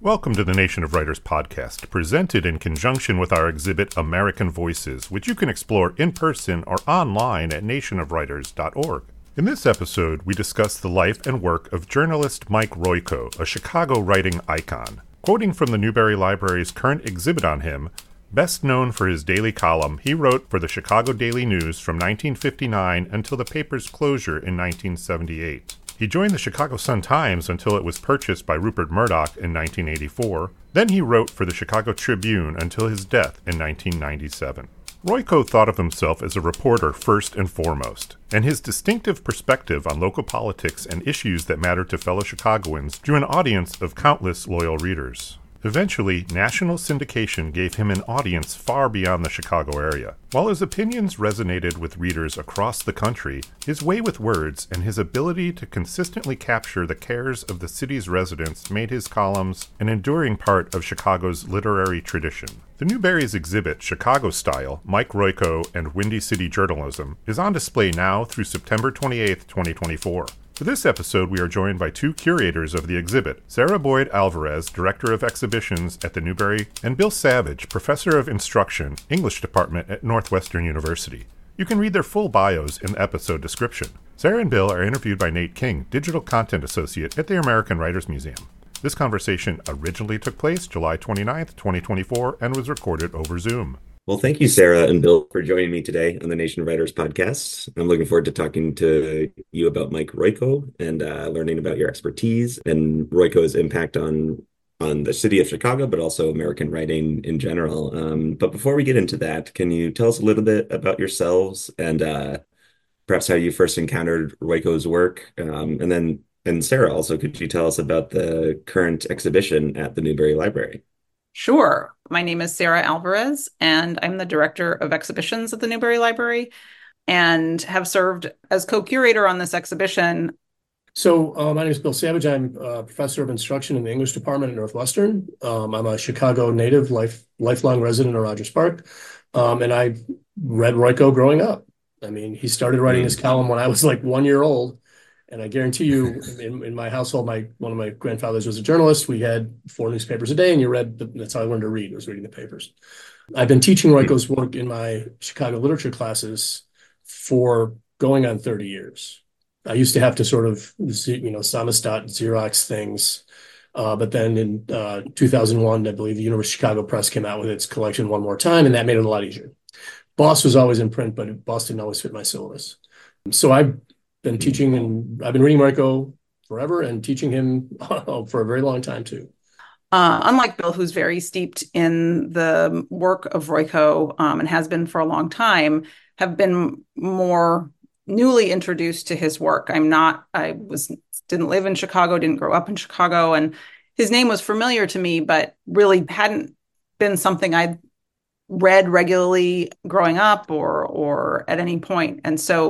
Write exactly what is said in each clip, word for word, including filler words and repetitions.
Welcome to the Nation of Writers podcast, presented in conjunction with our exhibit American Voices, which you can explore in person or online at nation of writers dot org. In this episode, we discuss the life and work of journalist Mike Royko, a Chicago writing icon. Quoting from the Newberry Library's current exhibit on him, best known for his daily column, he wrote for the Chicago Daily News from nineteen fifty-nine until the paper's closure in nineteen seventy-eight. He joined the Chicago Sun-Times until it was purchased by Rupert Murdoch in nineteen eighty-four. Then he wrote for the Chicago Tribune until his death in nineteen ninety-seven. Royko thought of himself as a reporter first and foremost, and his distinctive perspective on local politics and issues that mattered to fellow Chicagoans drew an audience of countless loyal readers. Eventually, national syndication gave him an audience far beyond the Chicago area. While his opinions resonated with readers across the country, his way with words and his ability to consistently capture the cares of the city's residents made his columns an enduring part of Chicago's literary tradition. The Newberry's exhibit, Chicago Style, Mike Royko and Windy City Journalism, is on display now through September twenty-eighth, twenty twenty-four. For this episode, we are joined by two curators of the exhibit, Sarah Boyd Alvarez, Director of Exhibitions at the Newberry, and Bill Savage, Professor of Instruction, English Department at Northwestern University. You can read their full bios in the episode description. Sarah and Bill are interviewed by Nate King, Digital Content Associate at the American Writers Museum. This conversation originally took place July twenty-ninth, twenty twenty-four, and was recorded over Zoom. Well, thank you, Sarah and Bill, for joining me today on the Nation of Writers podcast. I'm looking forward to talking to you about Mike Royko and uh, learning about your expertise and Royko's impact on on the city of Chicago, but also American writing in general. Um, but before we get into that, can you tell us a little bit about yourselves and uh, perhaps how you first encountered Royko's work? Um, and then, and Sarah, also, could you tell us about the current exhibition at the Newberry Library? Sure. My name is Sarah Alvarez, and I'm the Director of Exhibitions at the Newberry Library and have served as co-curator on this exhibition. So uh, my name is Bill Savage. I'm a Professor of Instruction in the English Department at Northwestern. Um, I'm a Chicago native, life, lifelong resident of Rogers Park, um, and I read Royko growing up. I mean, he started writing his column when I was like one year old. And I guarantee you, in, in my household, my one of my grandfathers was a journalist. We had four newspapers a day, and you read. The, that's how I learned to read, was reading the papers. I've been teaching Royko's work in my Chicago literature classes for going on thirty years. I used to have to sort of, you know, Samizdat, Xerox things. Uh, but then in uh, two thousand one, I believe the University of Chicago Press came out with its collection One More Time, and that made it a lot easier. Boss was always in print, but Boss didn't always fit my syllabus. So I been teaching, and I've been reading Royko forever and teaching him for a very long time too. Uh, unlike Bill, who's very steeped in the work of Royko um, and has been for a long time, have been more newly introduced to his work. I'm not, I was, didn't live in Chicago, didn't grow up in Chicago, and his name was familiar to me, but really hadn't been something I'd read regularly growing up or, or at any point. And so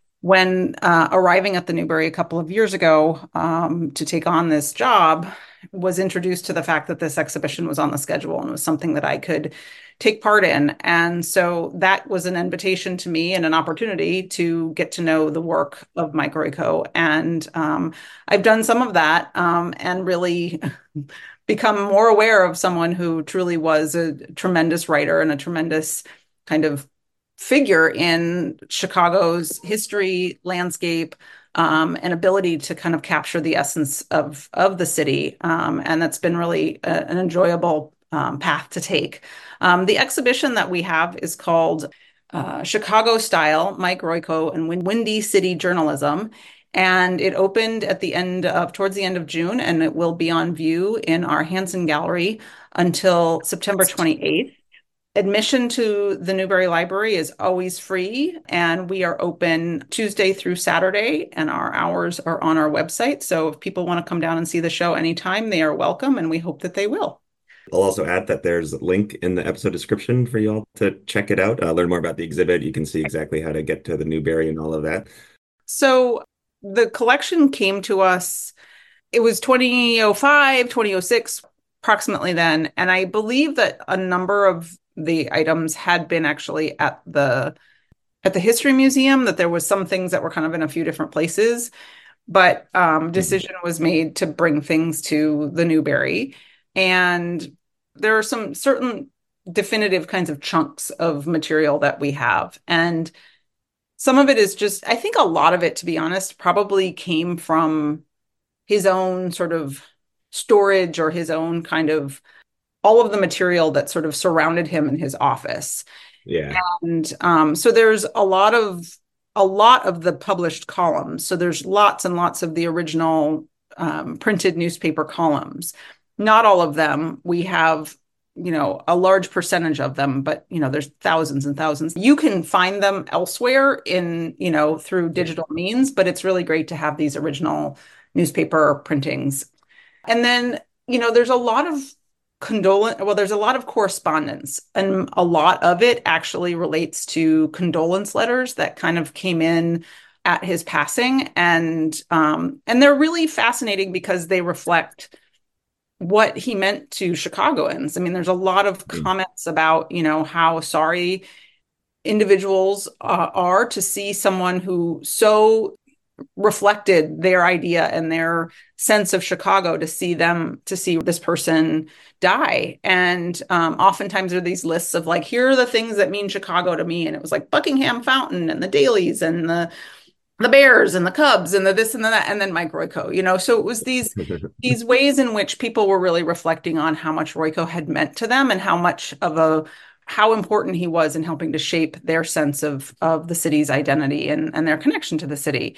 when uh, arriving at the Newberry a couple of years ago um, to take on this job, was introduced to the fact that this exhibition was on the schedule and was something that I could take part in. And so that was an invitation to me and an opportunity to get to know the work of Mike Royko. And um, I've done some of that um, and really become more aware of someone who truly was a tremendous writer and a tremendous kind of figure in Chicago's history, landscape, um, and ability to kind of capture the essence of, of the city. Um, and that's been really a, an enjoyable um, path to take. Um, the exhibition that we have is called uh, Chicago Style, Mike Royko and Windy City Journalism. And it opened at the end of, towards the end of June, and it will be on view in our Hansen Gallery until September twenty-eighth. Admission to the Newberry Library is always free, and we are open Tuesday through Saturday, and our hours are on our website. So if people want to come down and see the show anytime, they are welcome, and we hope that they will. I'll also add that there's a link in the episode description for you all to check it out, uh, learn more about the exhibit. You can see exactly how to get to the Newberry and all of that. So the collection came to us, it was twenty oh five, twenty oh six, approximately then, and I believe that a number of the items had been actually at the at the History Museum, that there was some things that were kind of in a few different places, but um, decision was made to bring things to the Newberry. And there are some certain definitive kinds of chunks of material that we have. And some of it is just, I think a lot of it, to be honest, probably came from his own sort of storage or his own kind of all of the material that sort of surrounded him in his office. Yeah. And um, so there's a lot of a lot of the published columns. So there's lots and lots of the original um, printed newspaper columns. Not all of them. We have, you know, a large percentage of them, but, you know, there's thousands and thousands. You can find them elsewhere in, you know, through digital means, but it's really great to have these original newspaper printings. And then, you know, there's a lot of condolence, well, there's a lot of correspondence, and a lot of it actually relates to condolence letters that kind of came in at his passing. And, um, and they're really fascinating because they reflect what he meant to Chicagoans. I mean, there's a lot of comments about, you know, how sorry individuals uh, are to see someone who so reflected their idea and their sense of Chicago, to see them, to see this person die. And um, oftentimes there are these lists of like, here are the things that mean Chicago to me. And it was like Buckingham Fountain and the dailies and the the Bears and the Cubs and the this and the that, and then Mike Royko, you know, so it was these, these ways in which people were really reflecting on how much Royko had meant to them and how much of a, how important he was in helping to shape their sense of, of the city's identity and, and their connection to the city.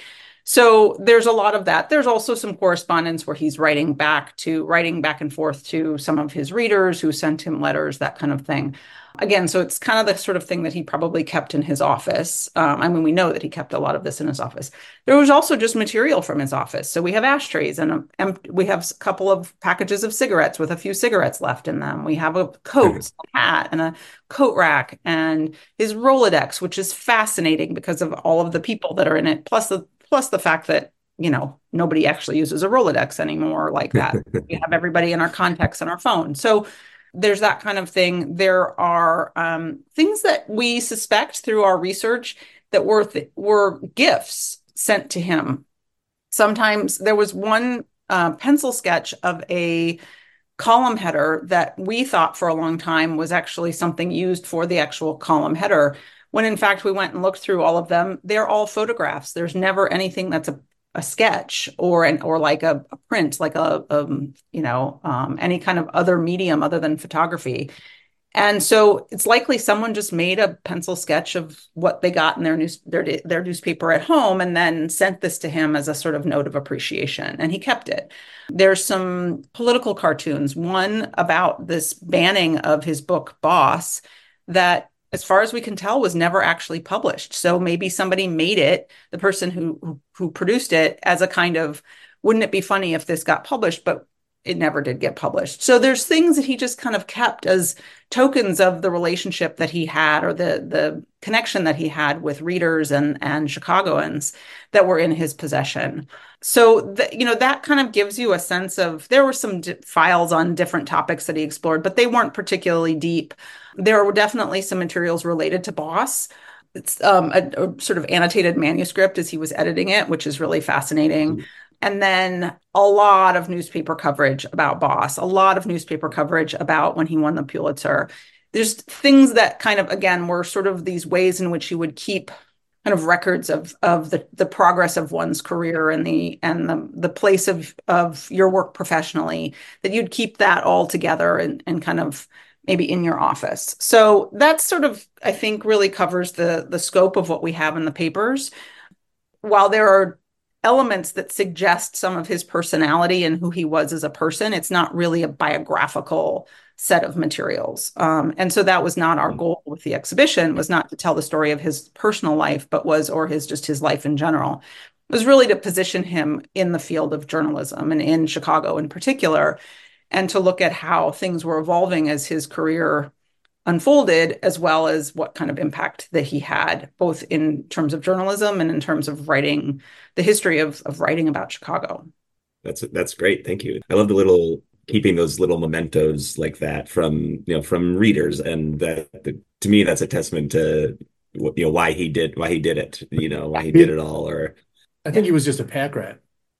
So there's a lot of that. There's also some correspondence where he's writing back to, writing back and forth to some of his readers who sent him letters, that kind of thing. Again, so it's kind of the sort of thing that he probably kept in his office. Um, I mean, we know that he kept a lot of this in his office. There was also just material from his office. So we have ashtrays and a, we have a couple of packages of cigarettes with a few cigarettes left in them. We have a coat, a hat, and a coat rack, and his Rolodex, which is fascinating because of all of the people that are in it, plus the plus the fact that, you know, nobody actually uses a Rolodex anymore like that. We have everybody in our contacts on our phone. So there's that kind of thing. There are um, things that we suspect through our research that were th- were gifts sent to him. Sometimes there was one uh, pencil sketch of a column header that we thought for a long time was actually something used for the actual column header, when in fact we went and looked through all of them. They're all photographs. There's never anything that's a a sketch or an or like a, a print, like a um, you know um, any kind of other medium other than photography. And so it's likely someone just made a pencil sketch of what they got in their news their their newspaper at home and then sent this to him as a sort of note of appreciation, and he kept it. There's some political cartoons, one about this banning of his book Boss that, as far as we can tell, was never actually published. So maybe somebody made it, the person who, who who produced it, as a kind of, wouldn't it be funny if this got published? But it never did get published. So there's things that he just kind of kept as tokens of the relationship that he had, or the the connection that he had with readers and and Chicagoans that were in his possession. So the, you know that kind of gives you a sense of, there were some d- files on different topics that he explored, but they weren't particularly deep. There were definitely some materials related to Boss. It's um, a, a sort of annotated manuscript as he was editing it, which is really fascinating. Mm-hmm. And then a lot of newspaper coverage about Boss, a lot of newspaper coverage about when he won the Pulitzer. There's things that kind of, again, were sort of these ways in which he would keep kind of records of of the, the progress of one's career and the and the the place of of your work professionally, that you'd keep that all together and, and kind of maybe in your office. So that's sort of, I think, really covers the the scope of what we have in the papers. While there are elements that suggest some of his personality and who he was as a person, it's not really a biographical set of materials. Um, and so that was not our goal with the exhibition, was not to tell the story of his personal life, but was, or his, just his life in general. It was really to position him in the field of journalism and in Chicago in particular, and to look at how things were evolving as his career unfolded, as well as what kind of impact that he had, both in terms of journalism and in terms of writing, the history of, of writing about Chicago. That's that's great. Thank you. I love the little, keeping those little mementos like that from, you know, from readers. And that, the, to me, that's a testament to, you know, why he did, why he did it, you know, why he did it all. Or I think he was just a pack rat.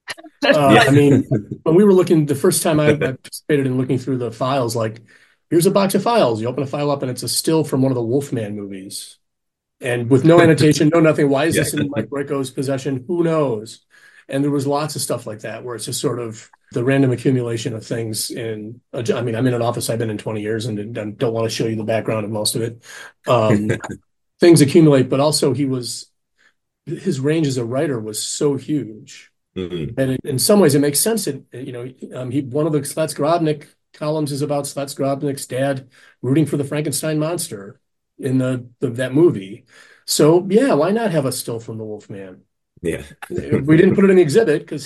Uh, Yeah. I mean, when we were looking, the first time I, I participated in looking through the files, like, here's a box of files. You open a file up and it's a still from one of the Wolfman movies. And with no annotation, no nothing. Why is Yeah. this in Mike Royko's possession? Who knows? And there was lots of stuff like that where it's just sort of the random accumulation of things in, a, I mean, I'm in an office I've been in twenty years and don't want to show you the background of most of it. Um, things accumulate, but also he was, his range as a writer was so huge. Mm-hmm. And it, in some ways it makes sense that, you know, um, he, one of the Slats Grobnik columns is about Slats Grobnik's dad rooting for the Frankenstein monster in the, the that movie. So yeah, why not have a still from the Wolfman? Yeah. We didn't put it in the exhibit because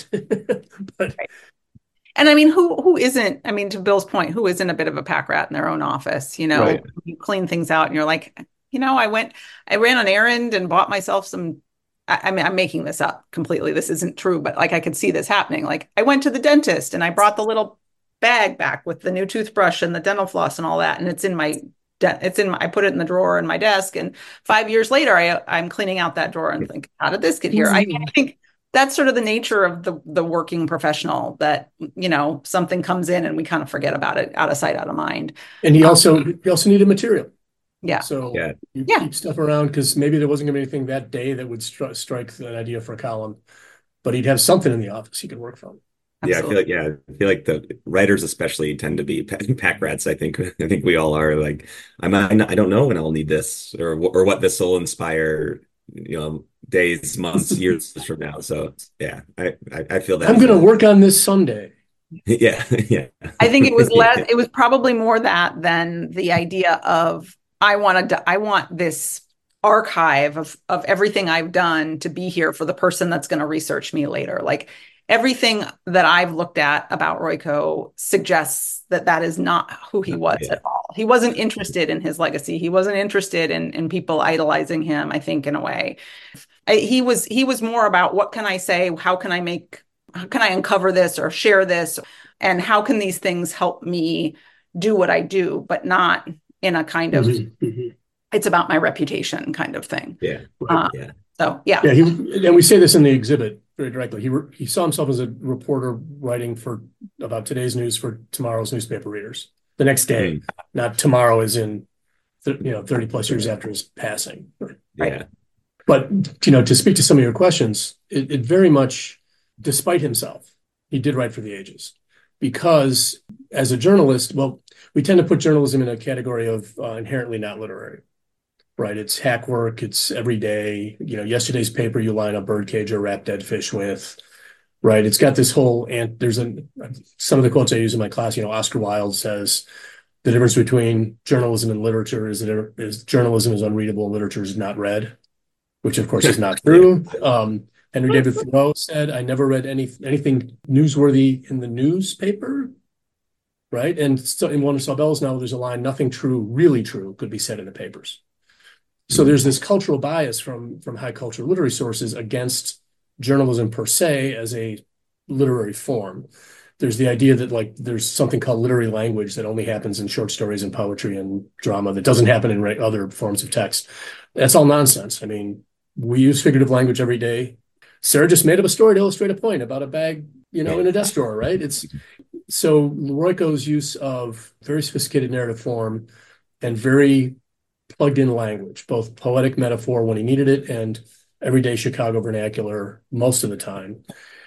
but Right. And I mean, who who isn't, I mean, to Bill's point, who isn't a bit of a pack rat in their own office? You know, Right. you clean things out and you're like, you know, I went, I ran an errand and bought myself some, I, I mean, I'm making this up completely. This isn't true, but like I could see this happening. Like I went to the dentist and I brought the little bag back with the new toothbrush and the dental floss and all that. And it's in my, it's in my, I put it in the drawer in my desk. And five years later, I, I'm cleaning out that drawer and think, how did this get here? I mean, I think that's sort of the nature of the the working professional, that, you know, something comes in and we kind of forget about it, out of sight, out of mind. And he also um, he also needed material. Yeah. So yeah. you yeah. keep stuff around because maybe there wasn't going to be anything that day that would stri- strike an idea for a column, but he'd have something in the office he could work from. Absolutely. Yeah, I feel like yeah, I feel like the writers especially tend to be pack rats. I think I think we all are. Like I'm I don't know when I'll need this or or what this will inspire. You know, days, months, years from now. So yeah, I I, I feel that I'm going to work on this someday. Yeah, yeah. I think it was less. It was probably more that than the idea of I wanted to. I want this archive of of everything I've done to be here for the person that's going to research me later. Like everything that I've looked at about Royko suggests that that is not who he was Yeah. at all. He wasn't interested in his legacy. He wasn't interested in in people idolizing him, I think, in a way. I, he was he was more about what can I say? How can I make, how can I uncover this or share this? And how can these things help me do what I do, but not in a kind of, Mm-hmm. Mm-hmm. it's about my reputation kind of thing. Yeah. Uh, Yeah. So, yeah. Yeah, he, and we say this in the exhibit very directly. He re, he saw himself as a reporter writing for about today's news for tomorrow's newspaper readers the next day, Mm. not tomorrow as in, th- you know, thirty plus years after his passing. Yeah. But, you know, to speak to some of your questions, it, it very much, despite himself, he did write for the ages. Because as a journalist, well, we tend to put journalism in a category of uh, inherently not literary. Right, it's hack work. It's every day. You know, yesterday's paper you line a birdcage or wrap dead fish with. Right, it's got this whole. And there's a some of the quotes I use in my class. You know, Oscar Wilde says the difference between journalism and literature is that it, is journalism is unreadable and literature is not read, which of course is not true. Um, Henry David Thoreau said, "I never read any anything newsworthy in the newspaper." Right, and so in one of Sabel's novel, there's a line: "Nothing true, really true, could be said in the papers." So there's this cultural bias from from high culture literary sources against journalism per se as a literary form. There's the idea that like there's something called literary language that only happens in short stories and poetry and drama that doesn't happen in re- other forms of text. That's all nonsense. I mean, we use figurative language every day. Sarah just made up a story to illustrate a point about a bag, you know, in a desk drawer, right? It's so Royko's use of very sophisticated narrative form and very plugged in language, both poetic metaphor when he needed it and everyday Chicago vernacular most of the time.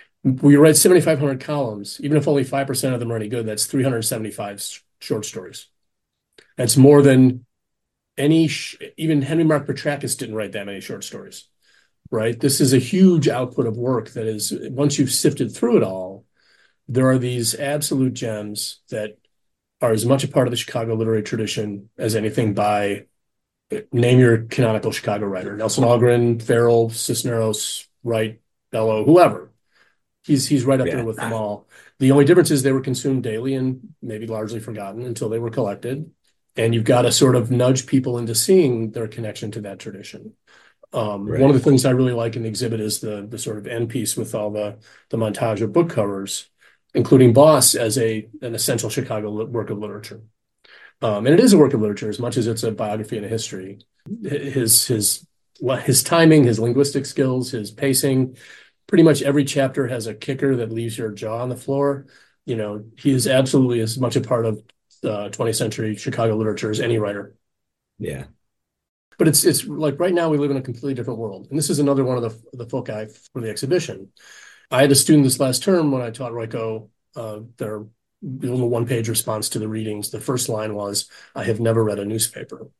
We write seventy-five hundred columns. Even if only five percent of them are any good, that's three hundred seventy-five sh- short stories. That's more than any, sh- even Henry Mark Petrakis didn't write that many short stories, right? This is a huge output of work that is, once you've sifted through it all, there are these absolute gems that are as much a part of the Chicago literary tradition as anything by, name your canonical Chicago writer, Nelson Algren, Farrell, Cisneros, Wright, Bellow, whoever. He's he's right up Yeah. there with them all. The only difference is they were consumed daily and maybe largely forgotten until they were collected. And you've got to sort of nudge people into seeing their connection to that tradition. Um, Right. One of the things I really like in the exhibit is the the sort of end piece with all the the montage of book covers, including Boss as a an essential Chicago li- work of literature. Um, and it is a work of literature as much as it's a biography and a history. His his his timing, his linguistic skills, his pacing, pretty much every chapter has a kicker that leaves your jaw on the floor. You know, he is absolutely as much a part of uh, twentieth century Chicago literature as any writer. Yeah. But it's it's like right now we live in a completely different world. And this is another one of the, the foci for the exhibition. I had a student this last term when I taught Royko, uh, their little one-page response to the readings. The first line was, "I have never read a newspaper."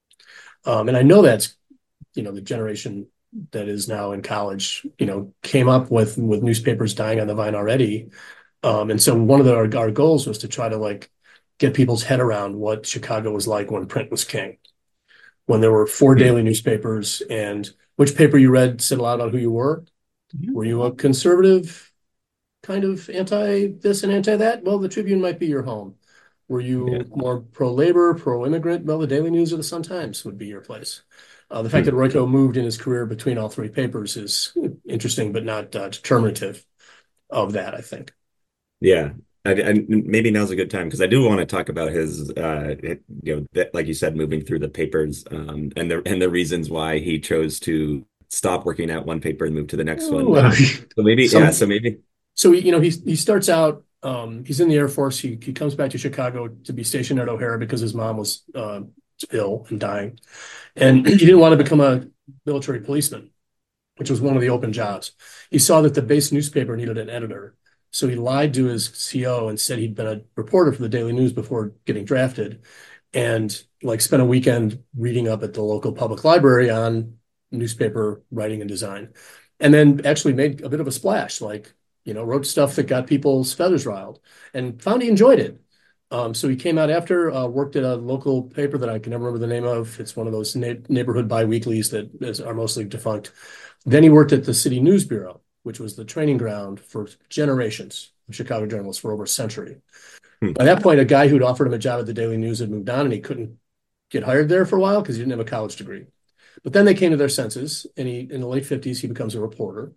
Um, and I know that's, you know, the generation that is now in college, you know, came up with with newspapers dying on the vine already. Um, and so one of the, our, our goals was to try to like get people's head around what Chicago was like when print was king, when there were four daily newspapers, and which paper you read said a lot about who you were. Mm-hmm. Were you a conservative, kind of anti this and anti that? Well, the Tribune might be your home. Were you yeah. more pro-labor, pro-immigrant? Well, the Daily News or the Sun-Times would be your place. Uh, the fact that Royko moved in his career between all three papers is interesting, but not uh, determinative of that, I think. Yeah, I, I, maybe now's a good time because I do want to talk about his, uh, you know, that, like you said, moving through the papers um, and the and the reasons why he chose to stop working at one paper and move to the next one. Well, so maybe, so, yeah, so maybe. So you know, he he starts out. Um, he's in the Air Force. He he comes back to Chicago to be stationed at O'Hara because his mom was uh, ill and dying. And he didn't want to become a military policeman, which was one of the open jobs. He saw that the base newspaper needed an editor. So he lied to his C O and said he'd been a reporter for the Daily News before getting drafted, and like spent a weekend reading up at the local public library on newspaper writing and design. And then actually made a bit of a splash, like, you know, wrote stuff that got people's feathers riled and found he enjoyed it. Um, so he came out after, uh, worked at a local paper that I can never remember the name of. It's one of those na- neighborhood biweeklies that is, are mostly defunct. Then he worked at the City News Bureau, which was the training ground for generations of Chicago journalists for over a century. Hmm. By that point, a guy who'd offered him a job at the Daily News had moved on, and he couldn't get hired there for a while because he didn't have a college degree. But then they came to their senses, and he, in the late fifties, he becomes a reporter.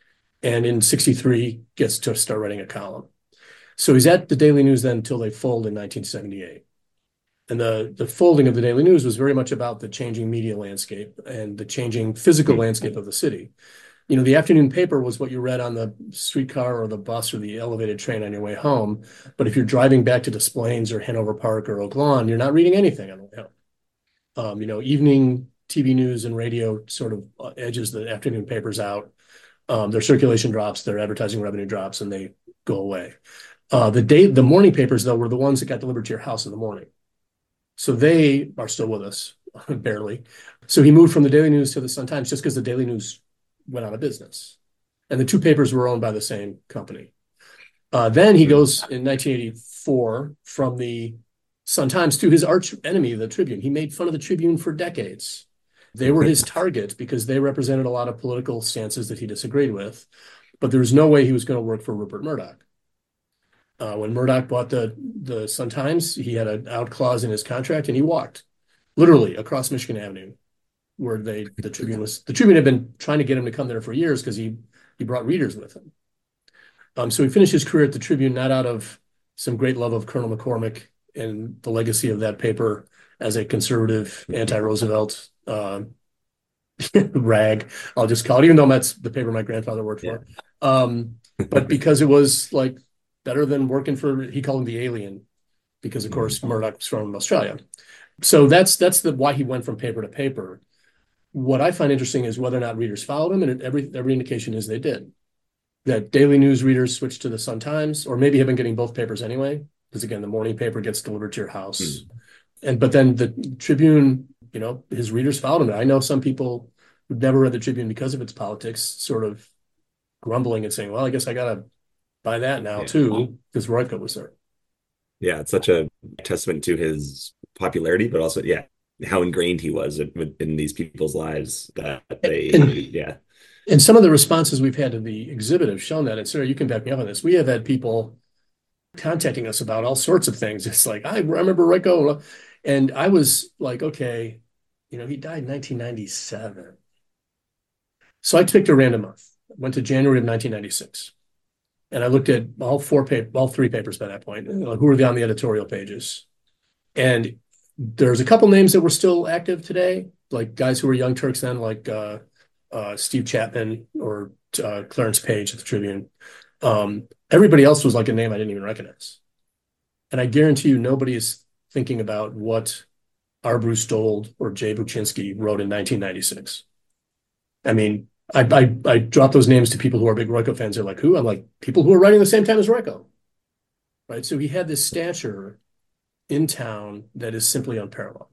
And in sixty-three, gets to start writing a column. So he's at the Daily News then until they fold in nineteen seventy-eight. And the, the folding of the Daily News was very much about the changing media landscape and the changing physical landscape of the city. You know, the afternoon paper was what you read on the streetcar or the bus or the elevated train on your way home. But if you're driving back to Des Plaines or Hanover Park or Oak Lawn, you're not reading anything on the way home. Um, you know, evening T V news and radio sort of edges the afternoon papers out. Um, their circulation drops, their advertising revenue drops, and they go away. Uh, the day, the morning papers, though, were the ones that got delivered to your house in the morning. So they are still with us, barely. So he moved from the Daily News to the Sun-Times just because the Daily News went out of business. And the two papers were owned by the same company. Uh, then he goes in nineteen eighty-four from the Sun-Times to his arch enemy, the Tribune. He made fun of the Tribune for decades. They were his target because they represented a lot of political stances that he disagreed with. But there was no way he was going to work for Rupert Murdoch. Uh, when Murdoch bought the, the Sun-Times, he had an out clause in his contract, and he walked literally across Michigan Avenue, where they the Tribune was. The Tribune had been trying to get him to come there for years because he he brought readers with him. Um, so he finished his career at the Tribune not out of some great love of Colonel McCormick and the legacy of that paper as a conservative, anti-Roosevelt uh, rag, I'll just call it, even though that's the paper my grandfather worked for. Yeah. Um, but because it was like better than working for, he called him the alien, because of course Murdoch was from Australia. So that's that's the why he went from paper to paper. What I find interesting is whether or not readers followed him, and every every indication is they did. That Daily News readers switched to the Sun-Times, or maybe have been getting both papers anyway, because again, the morning paper gets delivered to your house. Mm. And but then the Tribune, you know, his readers followed him. I know some people who've never read the Tribune because of its politics, sort of grumbling and saying, well, I guess I got to buy that now, yeah. too, because Royko was there. Yeah, it's such a testament to his popularity, but also, yeah, how ingrained he was in, in these people's lives that they, and, yeah. And some of the responses we've had to the exhibit have shown that. And Sarah, you can back me up on this. We have had people contacting us about all sorts of things. It's like, I remember Royko. And I was like, okay, you know, he died in nineteen ninety-seven. So I picked a random month, went to January of nineteen ninety-six. And I looked at all four paper, all three papers by that point, who were on the editorial pages. And there's a couple names that were still active today, like guys who were Young Turks then, like uh, uh, Steve Chapman or uh, Clarence Page at the Tribune. Um, everybody else was like a name I didn't even recognize. And I guarantee you nobody is thinking about what R. Bruce Dold or Jay Buczynski wrote in nineteen ninety-six. I mean, I, I, I drop those names to people who are big Royko fans. They're like, who? I'm like, people who are writing the same time as Royko. Right? So he had this stature in town that is simply unparalleled.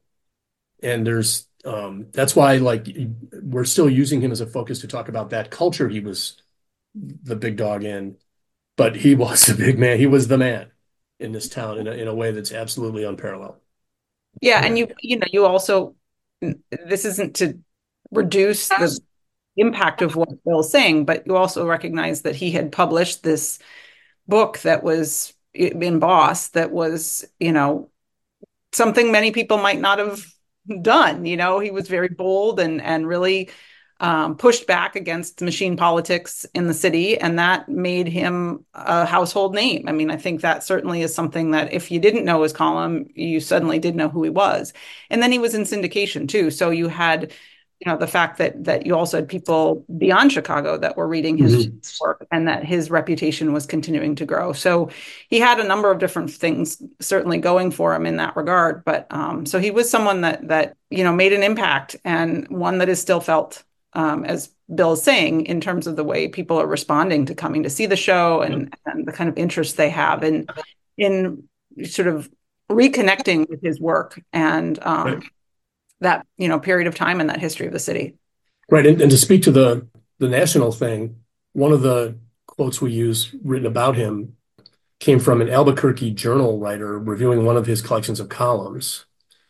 And there's, um, that's why, like, we're still using him as a focus to talk about that culture he was the big dog in, but he was the big man. He was the man in this town in a, in a way that's absolutely unparalleled. Yeah, and you you know you also, this isn't to reduce the impact of what Bill's saying, but you also recognize that he had published this book that was in Boss that was, you know, something many people might not have done. You know, he was very bold and and really um, pushed back against machine politics in the city, and that made him a household name. I mean, I think that certainly is something that if you didn't know his column, you suddenly did know who he was. And then he was in syndication too, so you had, you know, the fact that that you also had people beyond Chicago that were reading his mm-hmm. work, and that his reputation was continuing to grow. So he had a number of different things certainly going for him in that regard. But um, so he was someone that that you know made an impact, and one that is still felt, um, as Bill is saying, in terms of the way people are responding to coming to see the show, and, and the kind of interest they have in in sort of reconnecting with his work and um, right. that, you know, period of time in that history of the city. Right. And, and to speak to the, the national thing, one of the quotes we use written about him came from an Albuquerque Journal writer reviewing one of his collections of columns.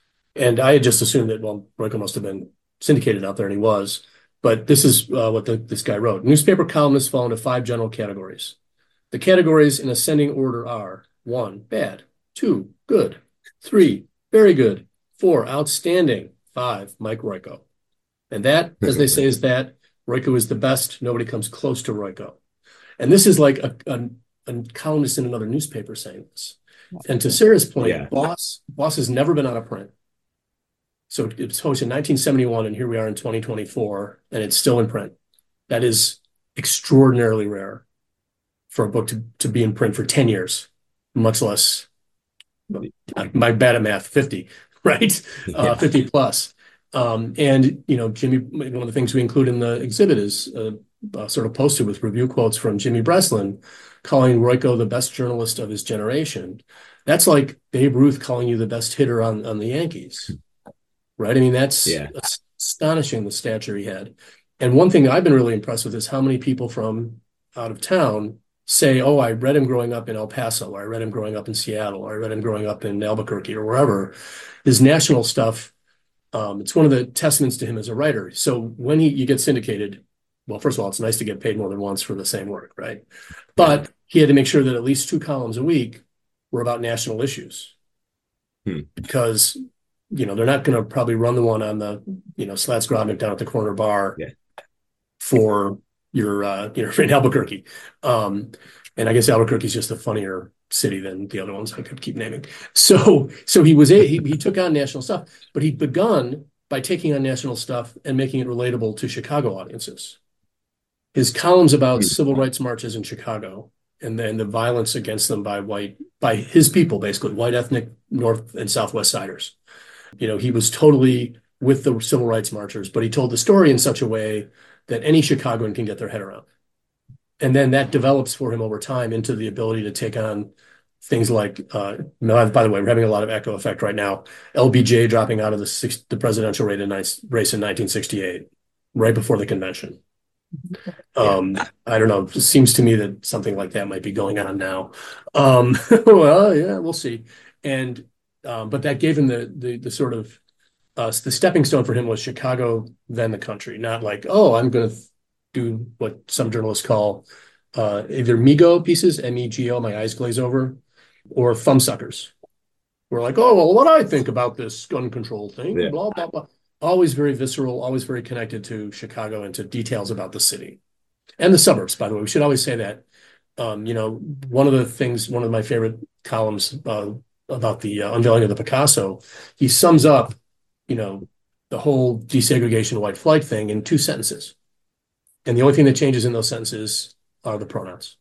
And I had just assumed that, well, Royko must have been syndicated out there, and he was. But this is uh, what the, this guy wrote. Newspaper columnists fall into five general categories. The categories in ascending order are: one, bad; two, good; three, very good; four, outstanding; five, Mike Royko. And that, as they say, is that Royko is the best. Nobody comes close to Royko. And this is like a, a, a columnist in another newspaper saying this. And to Sarah's point, yeah. Boss, Boss has never been out of print. So it was hosted in nineteen seventy-one, and here we are in twenty twenty-four, and it's still in print. That is extraordinarily rare for a book to, to be in print for ten years, much less, my bad at math, fifty, right? Yeah. Uh, fifty plus. Um, and, you know, Jimmy, one of the things we include in the exhibit is uh, uh, sort of posted with review quotes from Jimmy Breslin, calling Royko the best journalist of his generation. That's like Babe Ruth calling you the best hitter on, on the Yankees. Right. I mean, that's, yeah. that's astonishing, the stature he had. And one thing I've been really impressed with is how many people from out of town say, oh, I read him growing up in El Paso, or I read him growing up in Seattle, or I read him growing up in Albuquerque, or wherever. His national stuff, um, it's one of the testaments to him as a writer. So when he you get syndicated, well, first of all, it's nice to get paid more than once for the same work, right? But he had to make sure that at least two columns a week were about national issues. Hmm. Because you know, they're not going to probably run the one on the, you know, Slats Grobnik down at the corner bar yeah. for your, uh, you know, in Albuquerque. Um, and I guess Albuquerque is just a funnier city than the other ones I could keep naming. So, so he was, a, he, he took on national stuff, but he'd begun by taking on national stuff and making it relatable to Chicago audiences. His columns about mm-hmm. civil rights marches in Chicago, and then the violence against them by white, by his people, basically, white ethnic North and Southwest Siders. You know, he was totally with the civil rights marchers, but he told the story in such a way that any Chicagoan can get their head around. And then that develops for him over time into the ability to take on things like, uh, by the way, we're having a lot of echo effect right now. L B J dropping out of the, six, the presidential race in nineteen sixty-eight, right before the convention. Um, I don't know. It seems to me that something like that might be going on now. Um, well, yeah, we'll see. And Um, but that gave him the the, the sort of uh, the stepping stone for him was Chicago, then the country. Not like, oh, I'm going to do what some journalists call uh, either Mego pieces, M E G O, my eyes glaze over, or thumbsuckers. We're like, oh, well, what do I think about this gun control thing? Yeah. Blah, blah, blah. Always very visceral, always very connected to Chicago and to details about the city. And the suburbs, by the way. We should always say that. Um, you know, one of the things, one of my favorite columns uh, about the uh, unveiling of the Picasso, he sums up, you know, the whole desegregation white flight thing in two sentences. And the only thing that changes in those sentences are the pronouns.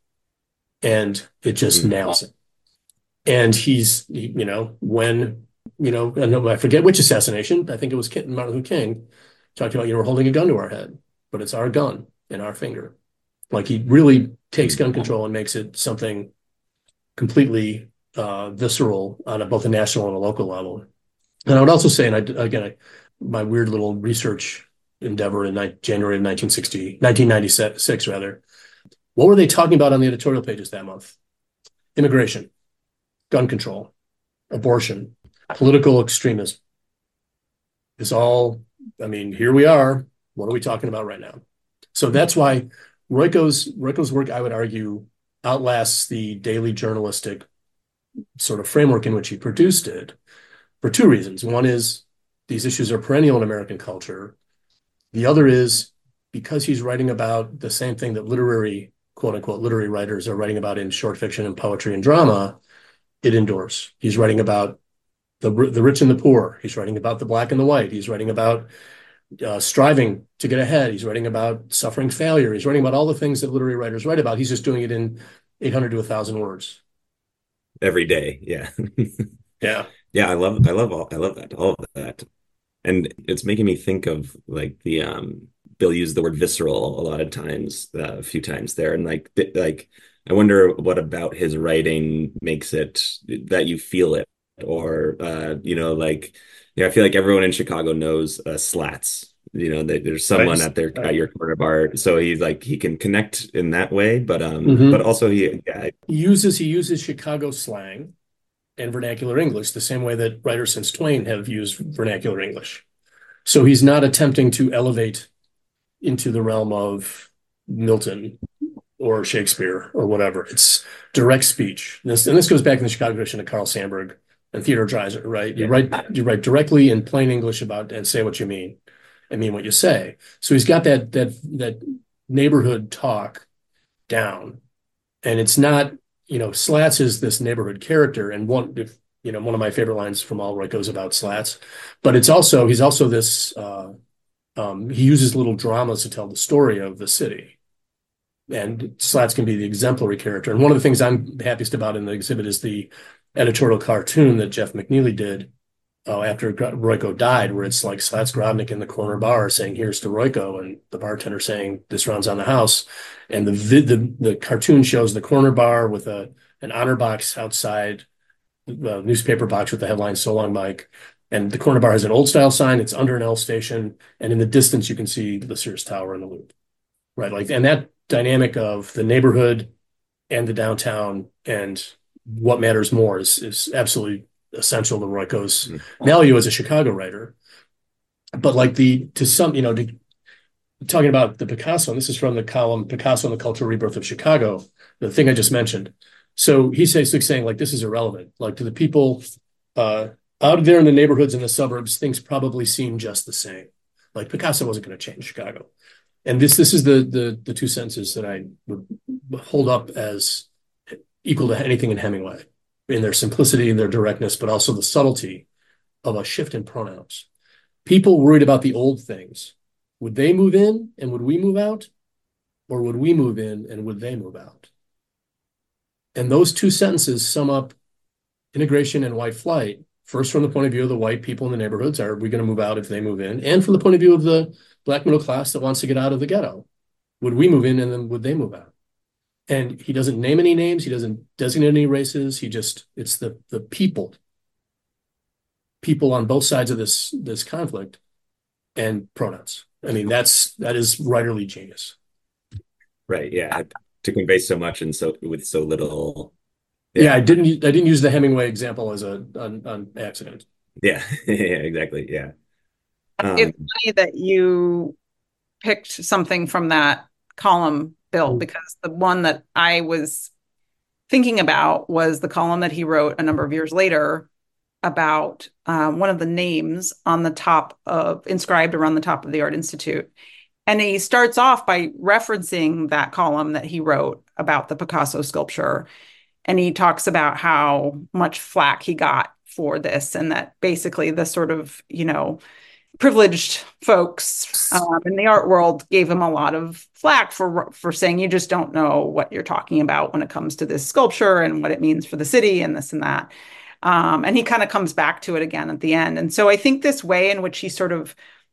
And it just Mhm. nails it. And he's, he, you know, when, you know, I, know, I forget which assassination, I think it was Martin Luther King, talked about, you know, we're holding a gun to our head, but it's our gun in our finger. Like he really takes gun control and makes it something completely uh, visceral on a, both a national and a local level. And I would also say, and I, again, I, my weird little research endeavor in ni- January of nineteen sixty, nineteen ninety-six, rather, what were they talking about on the editorial pages that month? Immigration, gun control, abortion, political extremism. It's all, I mean, here we are. What are we talking about right now? So that's why Royko's Royko's work, I would argue, outlasts the daily journalistic sort of framework in which he produced it for two reasons. One is these issues are perennial in American culture. The other is because he's writing about the same thing that literary, quote unquote, literary writers are writing about in short fiction and poetry and drama, it endures. He's writing about the, the rich and the poor. He's writing about the black and the white. He's writing about uh, striving to get ahead. He's writing about suffering failure. He's writing about all the things that literary writers write about. He's just doing it in eight hundred to one thousand words. Every day. Yeah. Yeah. Yeah, I love I love all I love that. All of that. And it's making me think of like the um Bill used the word visceral a lot of times, uh, a few times there. And like th- like I wonder what about his writing makes it that you feel it or uh you know like yeah, I feel like everyone in Chicago knows uh, Slats. You know, they, there's someone Right. at their at Right. your corner bar. So he's like he can connect in that way, but um but Mm-hmm. also he yeah, He uses he uses Chicago slang and vernacular English the same way that writers since Twain have used vernacular English. So he's not attempting to elevate into the realm of Milton or Shakespeare or whatever. It's direct speech. And this, and this goes back in the Chicago tradition to Carl Sandburg and Theodore Dreiser, right? You yeah. write you write directly in plain English about and say what you mean and mean what you say. So he's got that that that neighborhood talk down. And it's not, you know, Slats is this neighborhood character. And one, if, you know, one of my favorite lines from All Right goes about Slats, but it's also, he's also this, uh, um, he uses little dramas to tell the story of the city. And Slats can be the exemplary character. And one of the things I'm happiest about in the exhibit is the editorial cartoon that Jeff McNeely did uh, after Royko died, where it's like Slats Grodnick in the corner bar saying, "Here's to Royko," and the bartender saying, "This round's on the house." And the the the cartoon shows the corner bar with a an honor box outside, the newspaper box with the headline "So Long, Mike." And the corner bar has an old style sign. It's under an L station, and in the distance you can see the Sears Tower in the Loop, right? Like, and that dynamic of the neighborhood and the downtown and what matters more is is absolutely essential to Royko's value as a Chicago writer. But like the to some, you know, to, talking about the Picasso, and this is from the column Picasso and the Cultural Rebirth of Chicago, the thing I just mentioned. So he's basically saying like this is irrelevant. Like to the people uh, out there in the neighborhoods and the suburbs, things probably seem just the same. Like Picasso wasn't going to change Chicago. And this this is the the the two sentences that I would hold up as equal to anything in Hemingway in their simplicity and their directness, but also the subtlety of a shift in pronouns. People worried about the old things. Would they move in and would we move out? Or would we move in and would they move out? And those two sentences sum up integration and white flight. First, from the point of view of the white people in the neighborhoods, are we going to move out if they move in? And from the point of view of the black middle class that wants to get out of the ghetto, would we move in and then would they move out? And he doesn't name any names. He doesn't designate any races. He just, it's the the people, people on both sides of this this conflict and pronouns. I mean, that's, that is writerly genius. Right. Yeah. To convey so much and so with so little. Yeah, Yeah. I didn't, I didn't use the Hemingway example as a, on, on accident. Yeah. Yeah. Exactly. Yeah. It's Um, funny that you picked something from that column, Bill, Mm. because the one that I was thinking about was the column that he wrote a number of years later about um, one of the names on the top of inscribed around the top of the Art Institute. And he starts off by referencing that column that he wrote about the Picasso sculpture. And he talks about how much flack he got for this, and that basically the sort of, you know, privileged folks um, in the art world gave him a lot of flack for for saying you just don't know what you're talking about when it comes to this sculpture and what it means for the city and this and that. Um, and he kind of comes back to it again at the end. And so I think this way in which he sort of,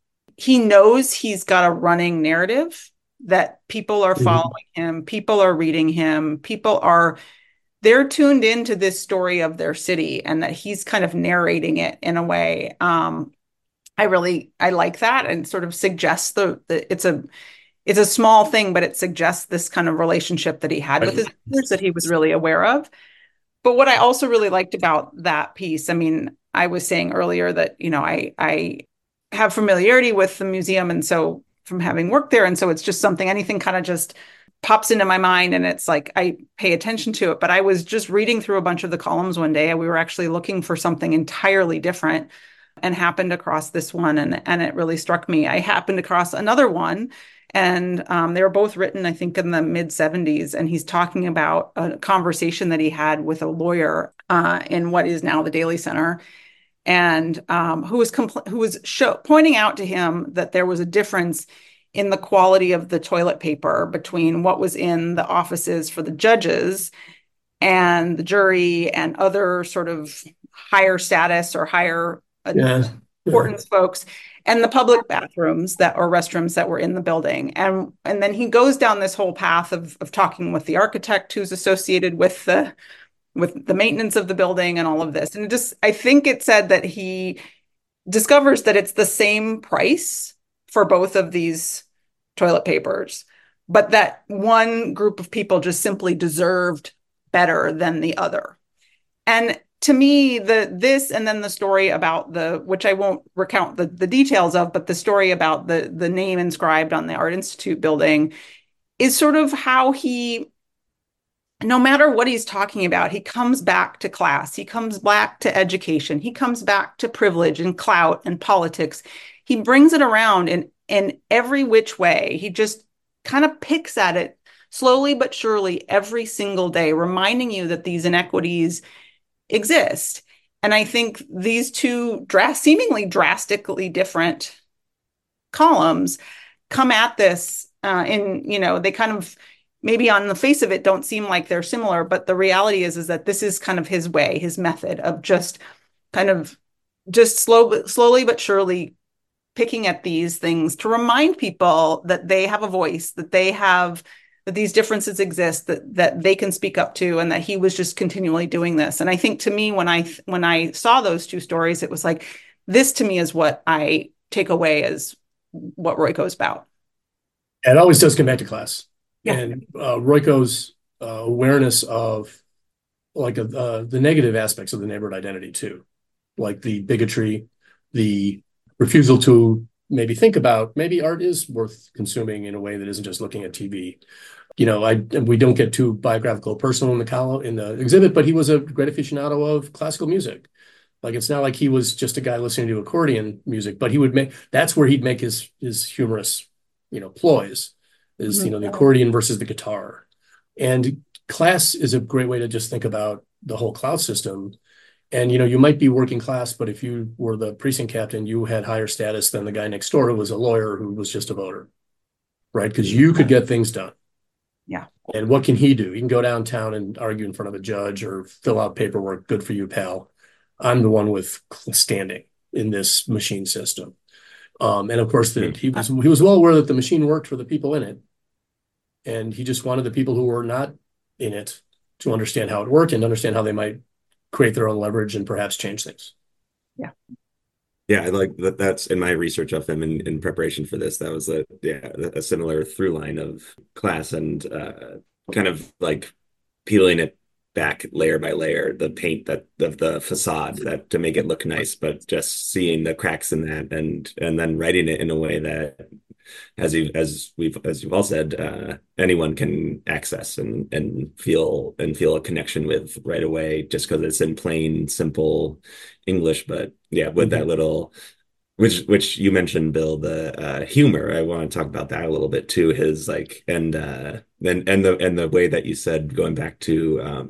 he knows he's got a running narrative that people are following mm-hmm. him, people are reading him, people are, they're tuned into this story of their city and that he's kind of narrating it in a way. Um, I really, I like that and sort of suggests the, the it's a, it's a small thing, but it suggests this kind of relationship that he had with his peers that he was really aware of. But what I also really liked about that piece, I mean, I was saying earlier that, you know, I, I have familiarity with the museum. And so from having worked there, and so it's just something, anything kind of just pops into my mind and it's like, I pay attention to it. But I was just reading through a bunch of the columns one day and we were actually looking for something entirely different and happened across this one. And, and it really struck me. I happened across another one. And um, they were both written, I think, in the mid seventies. And he's talking about a conversation that he had with a lawyer uh, in what is now the Daly Center, and um, who was compl- who was show- pointing out to him that there was a difference in the quality of the toilet paper between what was in the offices for the judges and the jury and other sort of higher status or higher yeah. importance yeah. folks, and the public bathrooms that or restrooms that were in the building. And and then he goes down this whole path of of talking with the architect who's associated with the with the maintenance of the building and all of this. And it just, I think it said that he discovers that it's the same price for both of these toilet papers, but that one group of people just simply deserved better than the other. And to me, the this and then the story about the, which I won't recount the, the details of, but the story about the, the name inscribed on the Art Institute building is sort of how he, no matter what he's talking about, he comes back to class, he comes back to education, he comes back to privilege and clout and politics. He brings it around in, in every which way. He just kind of picks at it slowly but surely every single day, reminding you that these inequities exist. And I think these two dra- seemingly drastically different columns come at this uh, in, you know, they kind of maybe on the face of it don't seem like they're similar, but the reality is, is that this is kind of his way, his method of just kind of just slow, slowly but surely picking at these things to remind people that they have a voice, that they have, that these differences exist, that that they can speak up to, and that he was just continually doing this. And I think to me, when I when I saw those two stories, it was like, this to me is what I take away as what Royko is about. It always does come back to class. Yeah. And uh, Royko's uh, awareness of like uh, the negative aspects of the neighborhood identity too, like the bigotry, the refusal to maybe think about maybe art is worth consuming in a way that isn't just looking at T V. You know, I we don't get too biographical or personal in the column in the exhibit, but he was a great aficionado of classical music. Like, it's not like he was just a guy listening to accordion music, but he would make, that's where he'd make his his humorous, you know, ploys, is, mm-hmm. you know, the accordion versus the guitar. And class is a great way to just think about the whole clout system. And, you know, you might be working class, but if you were the precinct captain, you had higher status than the guy next door who was a lawyer who was just a voter, right? Because you could get things done. Yeah. And what can he do? He can go downtown and argue in front of a judge or fill out paperwork. Good for you, pal. I'm the one with standing in this machine system. Um, and of course, the, he was he was well aware that the machine worked for the people in it. And he just wanted the people who were not in it to understand how it worked and understand how they might create their own leverage and perhaps change things. Yeah. Yeah, I like that. That's in my research of him in, in preparation for this. That was a yeah a similar through line of class and uh, kind of like peeling it back layer by layer, the paint that of the facade that to make it look nice, but just seeing the cracks in that and and then writing it in a way that, as you as we've as you've all said, uh, anyone can access and and feel and feel a connection with right away, just because it's in plain, simple English. But yeah, with mm-hmm. that little, which which you mentioned, Bill, the uh, humor. I want to talk about that a little bit too. His like and uh, and and the and the way that you said, going back to um,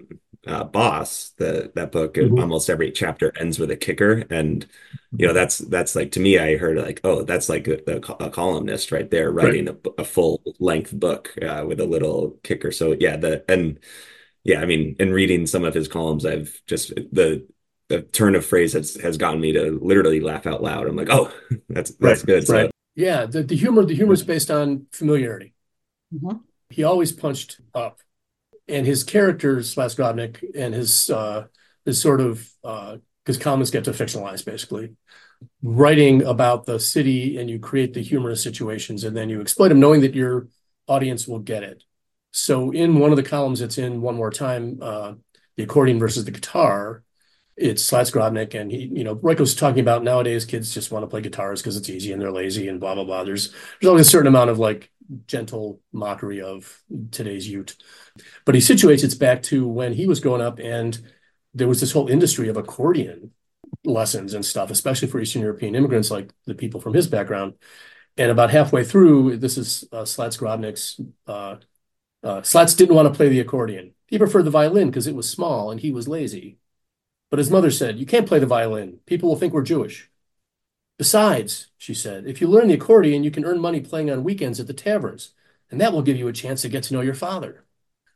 uh, Boss, the that book, uh, Mhm. almost every chapter ends with a kicker, and you know that's that's like to me, I heard like, oh, that's like a, a, a columnist right there Right. writing a, a full length book uh, with a little kicker. So yeah, the and yeah, I mean, in reading some of his columns, I've just the the turn of phrase has has gotten me to literally laugh out loud. I'm like, oh, that's Right. that's good. So Right. Yeah. The, the humor, the humor is based on familiarity. Mhm. He always punched up. And his character, Slatskobnik, and his uh his sort of uh his comments get to fictionalize basically. Writing about the city and you create the humorous situations and then you exploit them knowing that your audience will get it. So in one of the columns it's in One More Time, uh, the accordion versus the guitar, it's Slatskobnik and he, you know, Royko's talking about nowadays kids just want to play guitars because it's easy and they're lazy and blah, blah, blah. There's there's always a certain amount of like gentle mockery of today's youth. But he situates it back to when he was growing up and there was this whole industry of accordion lessons and stuff, especially for Eastern European immigrants like the people from his background. And about halfway through, this is uh, Slatskobnik's, uh, uh, Slats didn't want to play the accordion. He preferred the violin because it was small and he was lazy. But his mother said, you can't play the violin. People will think we're Jewish. Besides, she said, if you learn the accordion, you can earn money playing on weekends at the taverns, and that will give you a chance to get to know your father.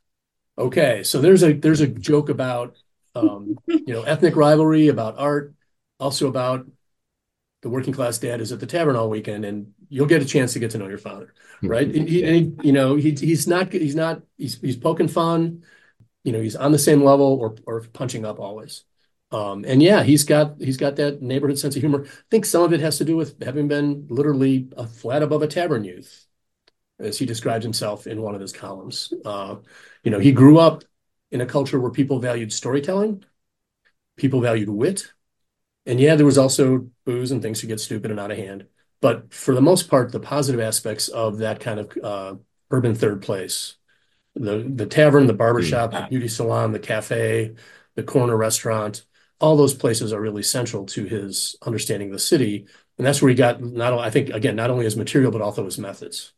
Okay, so there's a there's a joke about um, you know, ethnic rivalry, about art, also about the working class dad is at the tavern all weekend, and you'll get a chance to get to know your father, right? And he, and he, you know, he, he's not he's not he's he's poking fun, you know, he's on the same level or or punching up always. Um, and yeah, he's got he's got that neighborhood sense of humor. I think some of it has to do with having been literally a flat above a tavern youth, as he describes himself in one of his columns. Uh, you know, he grew up in a culture where people valued storytelling, people valued wit, and yeah, there was also booze and things to get stupid and out of hand. But for the most part, the positive aspects of that kind of uh, urban third place, the the tavern, the barbershop, the beauty salon, the cafe, the corner restaurant, all those places are really central to his understanding of the city. And that's where he got not, I think, again, not only his material, but also his methods.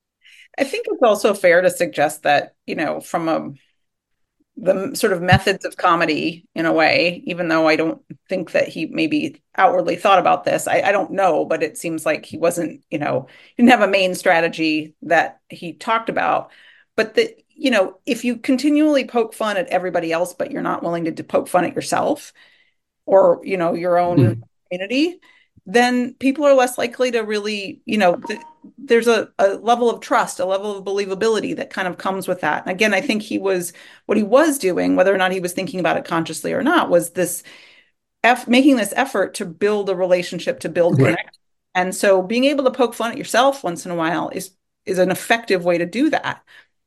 I think it's also fair to suggest that, you know, from a the sort of methods of comedy in a way, even though I don't think that he maybe outwardly thought about this. I, I don't know, but it seems like he wasn't, you know, didn't have a main strategy that he talked about. But that, you know, if you continually poke fun at everybody else, but you're not willing to, to poke fun at yourself or, you know, your own Mm. community, then people are less likely to really, you know, th- there's a, a level of trust, a level of believability that kind of comes with that. And again, I think he was, what he was doing, whether or not he was thinking about it consciously or not, was this, eff- making this effort to build a relationship, to build Right. connect. And so being able to poke fun at yourself once in a while is, is an effective way to do that.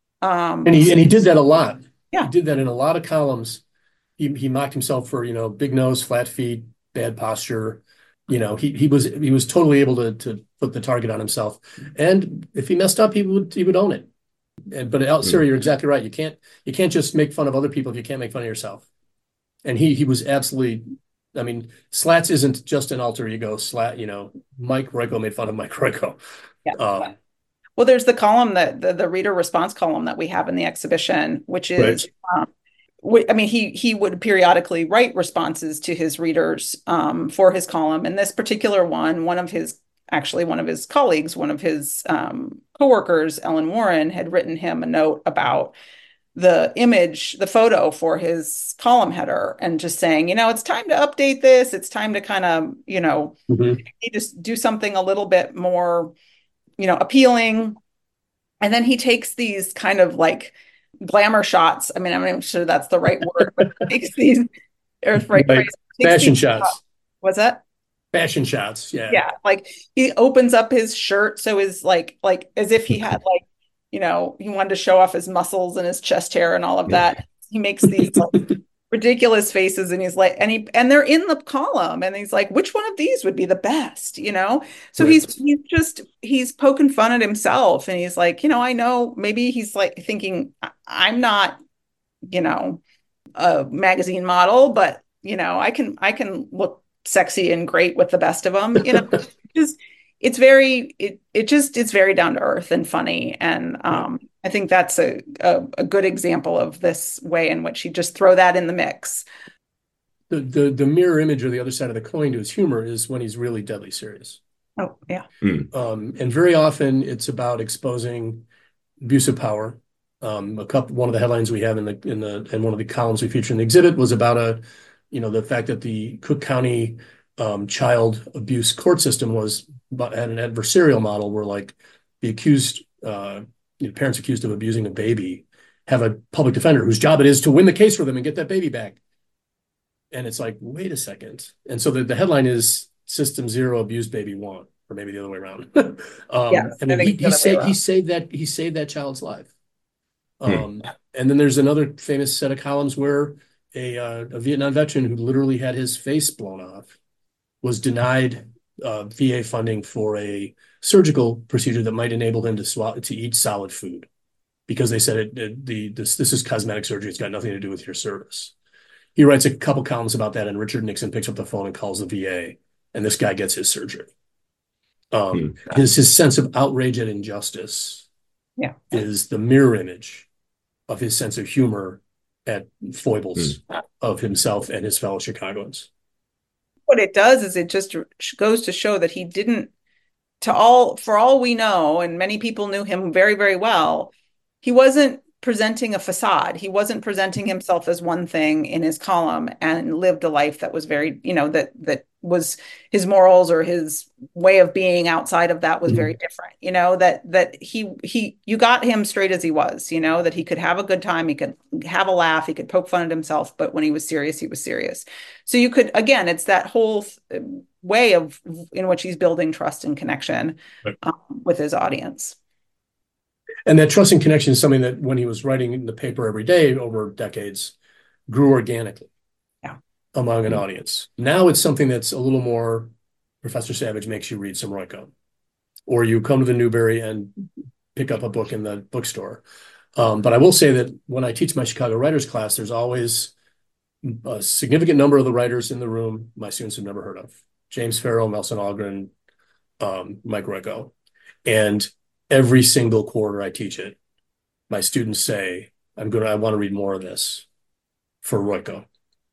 Um, And he and he did that a lot. He yeah. did that in a lot of columns. He he mocked himself for, you know, big nose, flat feet, bad posture. You know, he he was he was totally able to to put the target on himself. And if he messed up, he would he would own it. And, but El, Siri, you're exactly right. You can't you can't just make fun of other people if you can't make fun of yourself. And he he was absolutely. I mean, Slats isn't just an alter ego. Slat, you know, Mike Royko made fun of Mike Royko. Yeah. Um, Well, there's the column that the, the reader response column that we have in the exhibition, which is, right. um, wh- I mean, he he would periodically write responses to his readers um, for his column. And this particular one, one of his, actually one of his colleagues, one of his um, coworkers, Ellen Warren, had written him a note about the image, the photo for his column header, and just saying, you know, it's time to update this. It's time to kind of, you know, Mhm. just do something a little bit more, you know, appealing. And then he takes these kind of like glamour shots. I mean, I'm not even sure that's the right word, but he takes these, or right Right. phrase, takes Fashion these shots. shots. What's that? Fashion shots. Yeah. Yeah, like he opens up his shirt so his like like as if he had like, you know, he wanted to show off his muscles and his chest hair and all of that. He makes these like ridiculous faces and he's like, and he and they're in the column and he's like, which one of these would be the best, you know? So Right. he's he's just he's poking fun at himself and he's like, you know, I know maybe he's like thinking "I- I'm not, you know, a magazine model, but you know, I can I can look sexy and great with the best of them, you know. Just it's very it it just it's very down to earth and funny and um I think that's a, a, a good example of this way in which you just throw that in the mix. The, the the mirror image or the other side of the coin to his humor is when he's really deadly serious. Oh, yeah. Mm. Um, and very often it's about exposing abuse of power. Um, a couple, one of the headlines we have in the in the in one of the columns we feature in the exhibit was about a, you know, the fact that the Cook County um, child abuse court system was had an adversarial model where like the accused, uh, you know, parents accused of abusing a baby have a public defender whose job it is to win the case for them and get that baby back. And it's like, wait a second. And so the, the headline is System Zero Abused Baby One, or maybe the other way around. um, Yes, I mean, I he, think he, it's the other way saved, he around. saved that he saved that child's life. Hmm. Um, and then there's another famous set of columns where a, uh, a Vietnam veteran who literally had his face blown off was denied uh, V A funding for a surgical procedure that might enable him to swallow, to eat solid food, because they said it, it, the this this is cosmetic surgery. It's got nothing to do with your service. He writes a couple columns about that, and Richard Nixon picks up the phone and calls the V A, and this guy gets his surgery. Um, Hmm. his his sense of outrage at injustice Yeah. is the mirror image of his sense of humor at foibles of himself and his fellow Chicagoans. What it does is it just goes to show that he didn't, to all, for all we know, and many people knew him very, very well, he wasn't presenting a facade. He wasn't presenting himself as one thing in his column and lived a life that was very, you know, that that was his morals or his way of being outside of that was very different. You know, that that he he you got him straight as he was, you know, that he could have a good time, he could have a laugh, he could poke fun at himself, but when he was serious, he was serious. So you could, again, it's that whole way of in which he's building trust and connection um, with his audience. And that trust and connection is something that when he was writing in the paper every day over decades, grew organically Yeah. among an audience. Now it's something that's a little more, Professor Savage makes you read some Royko, or you come to the Newberry and pick up a book in the bookstore. Um, but I will say that when I teach my Chicago writers class, there's always a significant number of the writers in the room my students have never heard of. James Farrell, Nelson Algren, um, Mike Royko. And every single quarter I teach it, my students say, I'm going to, I want to read more of this for Royko.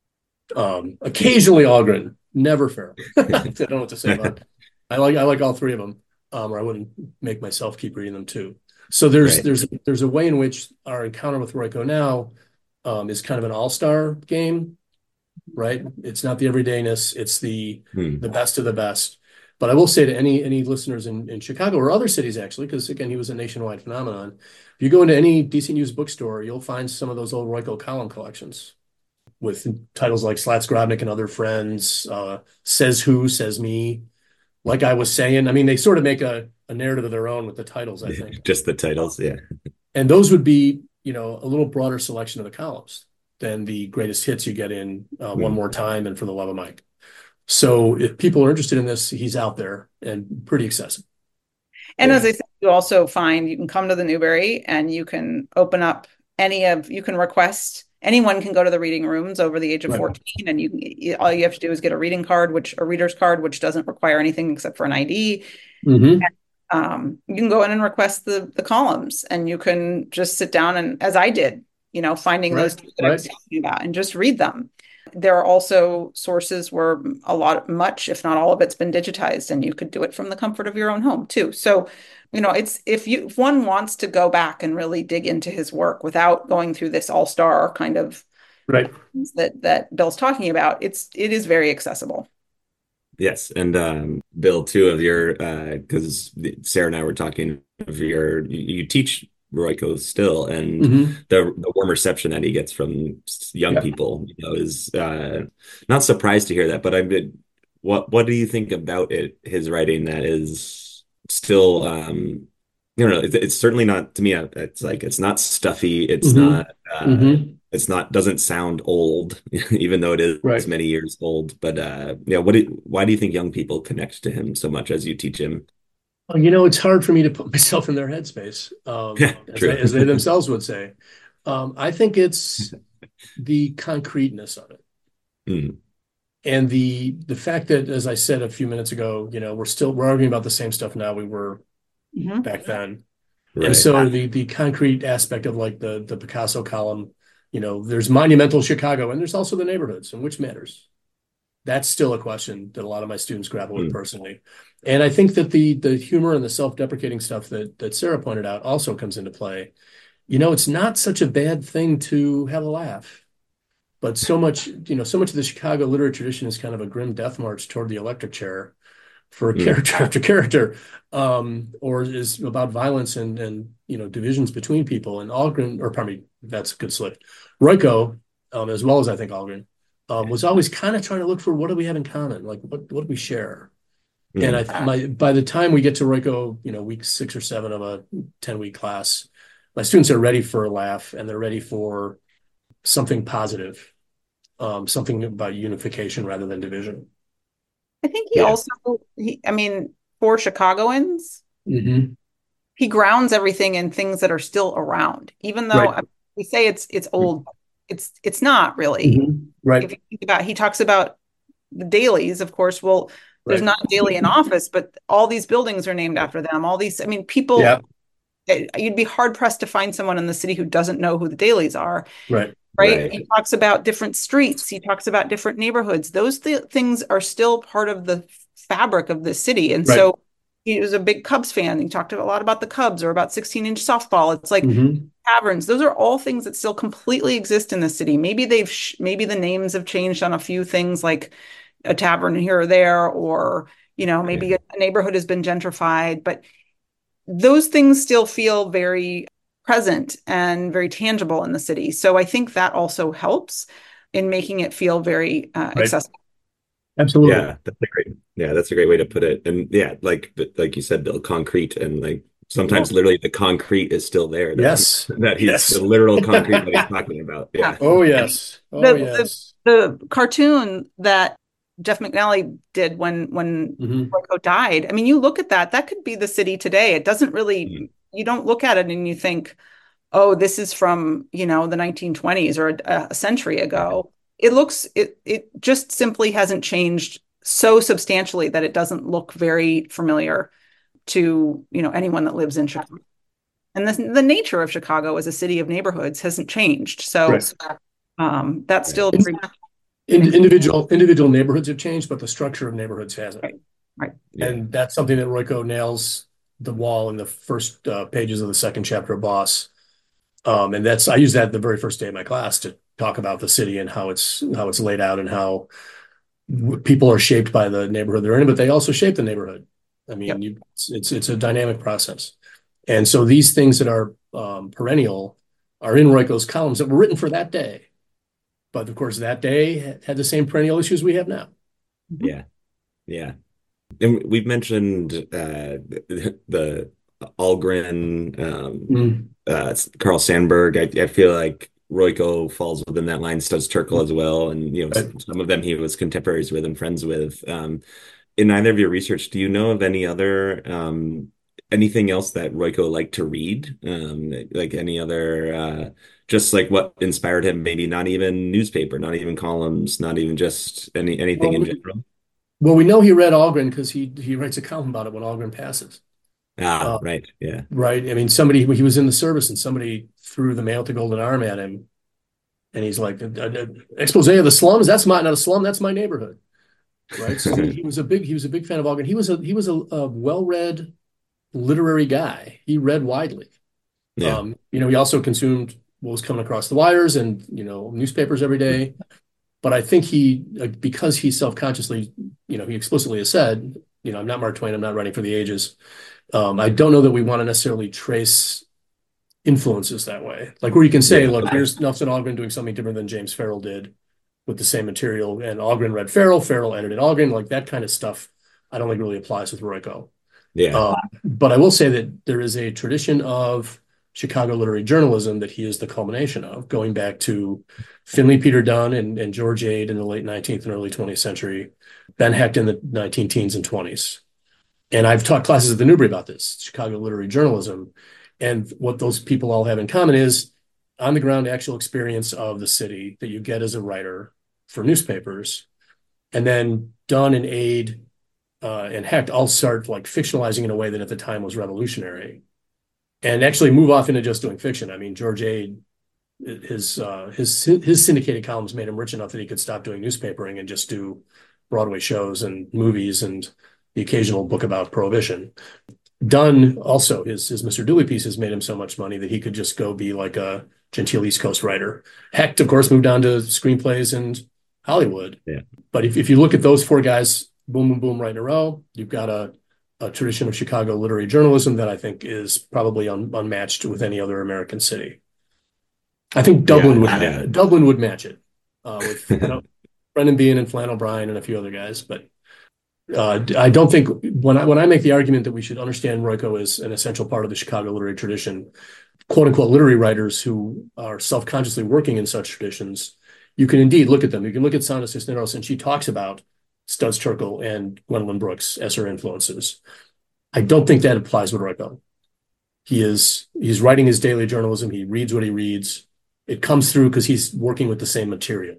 Um, occasionally Algren, never Farrell. I don't know what to say about it. I like, I like all three of them, um, or I wouldn't make myself keep reading them too. So there's, right. there's, there's a way in which our encounter with Royko now um, is kind of an all-star game, right? It's not the everydayness, it's the, hmm. the best of the best. But I will say to any any listeners in, in Chicago or other cities, actually, because, again, he was a nationwide phenomenon. If you go into any decent used bookstore, you'll find some of those old Royko column collections with titles like Slats Grobnik and Other Friends, uh, Says Who, Says Me. Like I was saying, I mean, they sort of make a, a narrative of their own with the titles, I think. Just the titles, yeah. And those would be, you know, a little broader selection of the columns than the greatest hits you get in uh, mm. One More Time and For the Love of Mike. So if people are interested in this, he's out there and pretty accessible. And yeah. as I said, you also find you can come to the Newberry and you can open up any of, you can request, anyone can go to the reading rooms over the age of right. fourteen, and you can, all you have to do is get a reading card, which a reader's card, which doesn't require anything except for an I D. Mm-hmm. And, um, you can go in and request the the columns, and you can just sit down and, as I did, you know, finding right. those that right. I was talking about and just read them. There are also sources where a lot, much, if not all of it's been digitized, and you could do it from the comfort of your own home too. So, you know, it's, if you, if one wants to go back and really dig into his work without going through this all-star kind of right that, that Bill's talking about, it's, it is very accessible. Yes. And um, Bill, too, of your, because uh, Sarah and I were talking of your, you, you teach Royko still, and mm-hmm. the the warm reception that he gets from young yeah. people, you know, is uh, not surprised to hear that. But I mean, what what do you think about it? His writing that is still, um, you know, it's, it's certainly not, to me. It's like, it's not stuffy. It's mm-hmm. not. Uh, mm-hmm. It's not. Doesn't sound old, even though it is right. many years old. But uh, yeah, what? Do, why do you think young people connect to him so much as you teach him? You know, it's hard for me to put myself in their headspace, um, as, they, as they themselves would say. Um, I think it's the concreteness of it. Mm. And the the fact that, as I said a few minutes ago, you know, we're still, we're arguing about the same stuff now we were mm-hmm. back then. And Right. so the the concrete aspect of like the the Picasso column, you know, there's monumental Chicago and there's also the neighborhoods, and which matters. That's still a question that a lot of my students grapple with Mm. personally. And I think that the the humor and the self-deprecating stuff that that Sarah pointed out also comes into play. You know, it's not such a bad thing to have a laugh, but so much, you know, so much of the Chicago literary tradition is kind of a grim death march toward the electric chair for Mm. character after character, um, or is about violence and and you know divisions between people. And Algren, or pardon me, that's a good slip. Royko, um, as well as I think Algren, um, was always kind of trying to look for what do we have in common, like what what do we share. And Mm. I my by the time we get to Royko, you know, week six or seven of a ten week class, my students are ready for a laugh and they're ready for something positive, um, something about unification rather than division. I think he Yeah. also, he, I mean, for Chicagoans, Mm-hmm. he grounds everything in things that are still around, even though Right. I- we say it's it's old. It's it's not really. Mm-hmm. Right. If you think about, he talks about the dailies, of course. Well, there's Right. not a daily in office, but all these buildings are named after them. All these, I mean, people, Yeah. you'd be hard pressed to find someone in the city who doesn't know who the dailies are. Right. Right? Right. He talks about different streets. He talks about different neighborhoods. Those th things are still part of the fabric of the city. And Right. so he was a big Cubs fan. He talked a lot about the Cubs or about sixteen inch softball. It's like Mm-hmm. taverns. Those are all things that still completely exist in the city. Maybe they've, sh maybe the names have changed on a few things like a tavern here or there, or, you know, maybe a neighborhood has been gentrified, but those things still feel very present and very tangible in the city. So I think that also helps in making it feel very uh, Right. accessible. Absolutely. Yeah, that's a great. Yeah, that's a great way to put it. And yeah, like like you said, Bill, concrete and like sometimes literally the concrete is still there. That, Yes. that he's Yes. the literal concrete that he's talking about. Yeah. Oh, yes. Oh, The, the, yes. the cartoon that Jeff McNally did when when Mm-hmm. Royko died, I mean, you look at that, that could be the city today. It doesn't really, Mhm. you don't look at it and you think, oh, this is from, you know, the nineteen twenties or a, a century ago. It looks, it it just simply hasn't changed so substantially that it doesn't look very familiar to, you know, anyone that lives in Chicago. And the, the nature of Chicago as a city of neighborhoods hasn't changed. So Right. um, that's Right. still pretty much In, individual individual neighborhoods have changed, but the structure of neighborhoods hasn't. Right. Right. Yeah. And that's something that Royko nails the wall in the first uh, pages of the second chapter of Boss. Um, and that's I use that the very first day of my class to talk about the city and how it's how it's laid out and how w- people are shaped by the neighborhood they're in, but they also shape the neighborhood. I mean, Yep. you, it's, it's it's a dynamic process. And so these things that are um, perennial are in Royko's columns that were written for that day. But of course, that day ha- had the same perennial issues we have now. Yeah. Yeah. And we've mentioned uh, the, the Algren, um, Mm. uh, Carl Sandburg. I, I feel like Royko falls within that line. Studs Terkel as well, and you know Right. some of them he was contemporaries with and friends with. Um, in either of your research, do you know of any other um, anything else that Royko liked to read? Um, like any other, uh, just like what inspired him? Maybe not even newspaper, not even columns, not even just any anything in Well, general. well, we know he read Algren because he he writes a column about it when Algren passes. Ah, Uh, right. Yeah. right. I mean, somebody he was in the service and somebody threw the mail to Golden Arm at him, and he's like, "Uh, uh, "Expose of the slums? That's my not a slum. That's my neighborhood." Right. So he, he was a big he was a big fan of Algren. He was a he was a, a well-read literary guy. He read widely. Yeah. Um, you know, he also consumed what was coming across the wires and you know newspapers every day. But I think he, uh, because he self-consciously, you know, he explicitly has said, you know, I'm not Mark Twain. I'm not writing for the ages. Um, I don't know that we want to necessarily trace influences that way. Like where you can say, Yeah. look, here's Nelson Algren doing something different than James Farrell did with the same material, and Algren read Farrell, Farrell edited Algren, like that kind of stuff. I don't think really applies with Royko. Yeah. Um, but I will say that there is a tradition of Chicago literary journalism that he is the culmination of, going back to Finley Peter Dunn and, and George Ade in the late nineteenth and early twentieth century, Ben Hecht in the nineteen teens and twenties. And I've taught classes at the Newbury about this, Chicago literary journalism. And what those people all have in common is on the ground actual experience of the city that you get as a writer for newspapers. And then Dunn and Ade uh, and Hecht all start like fictionalizing in a way that at the time was revolutionary. and actually move off into just doing fiction. I mean, George Ade, his uh, his his syndicated columns made him rich enough that he could stop doing newspapering and just do Broadway shows and movies and the occasional book about prohibition. Donne also, his his Mister Dooley pieces made him so much money that he could just go be like a genteel East Coast writer. Hecht, of course, moved on to screenplays and Hollywood. Yeah. But if, if you look at those four guys, boom, boom, boom, right in a row, you've got a, a tradition of Chicago literary journalism that I think is probably un, unmatched with any other American city. I think Dublin yeah, would yeah. Dublin would match it uh, with you know, Brendan Behan and Flann O'Brien and a few other guys, but. Uh, I don't think when I when I make the argument that we should understand Royko as an essential part of the Chicago literary tradition, quote unquote literary writers who are self-consciously working in such traditions, you can indeed look at them. You can look at Sana Cisneros, and she talks about Studs Terkel and Gwendolyn Brooks as her influences. I don't think that applies with Royko. He is he's writing his daily journalism. He reads what he reads. It comes through because he's working with the same material.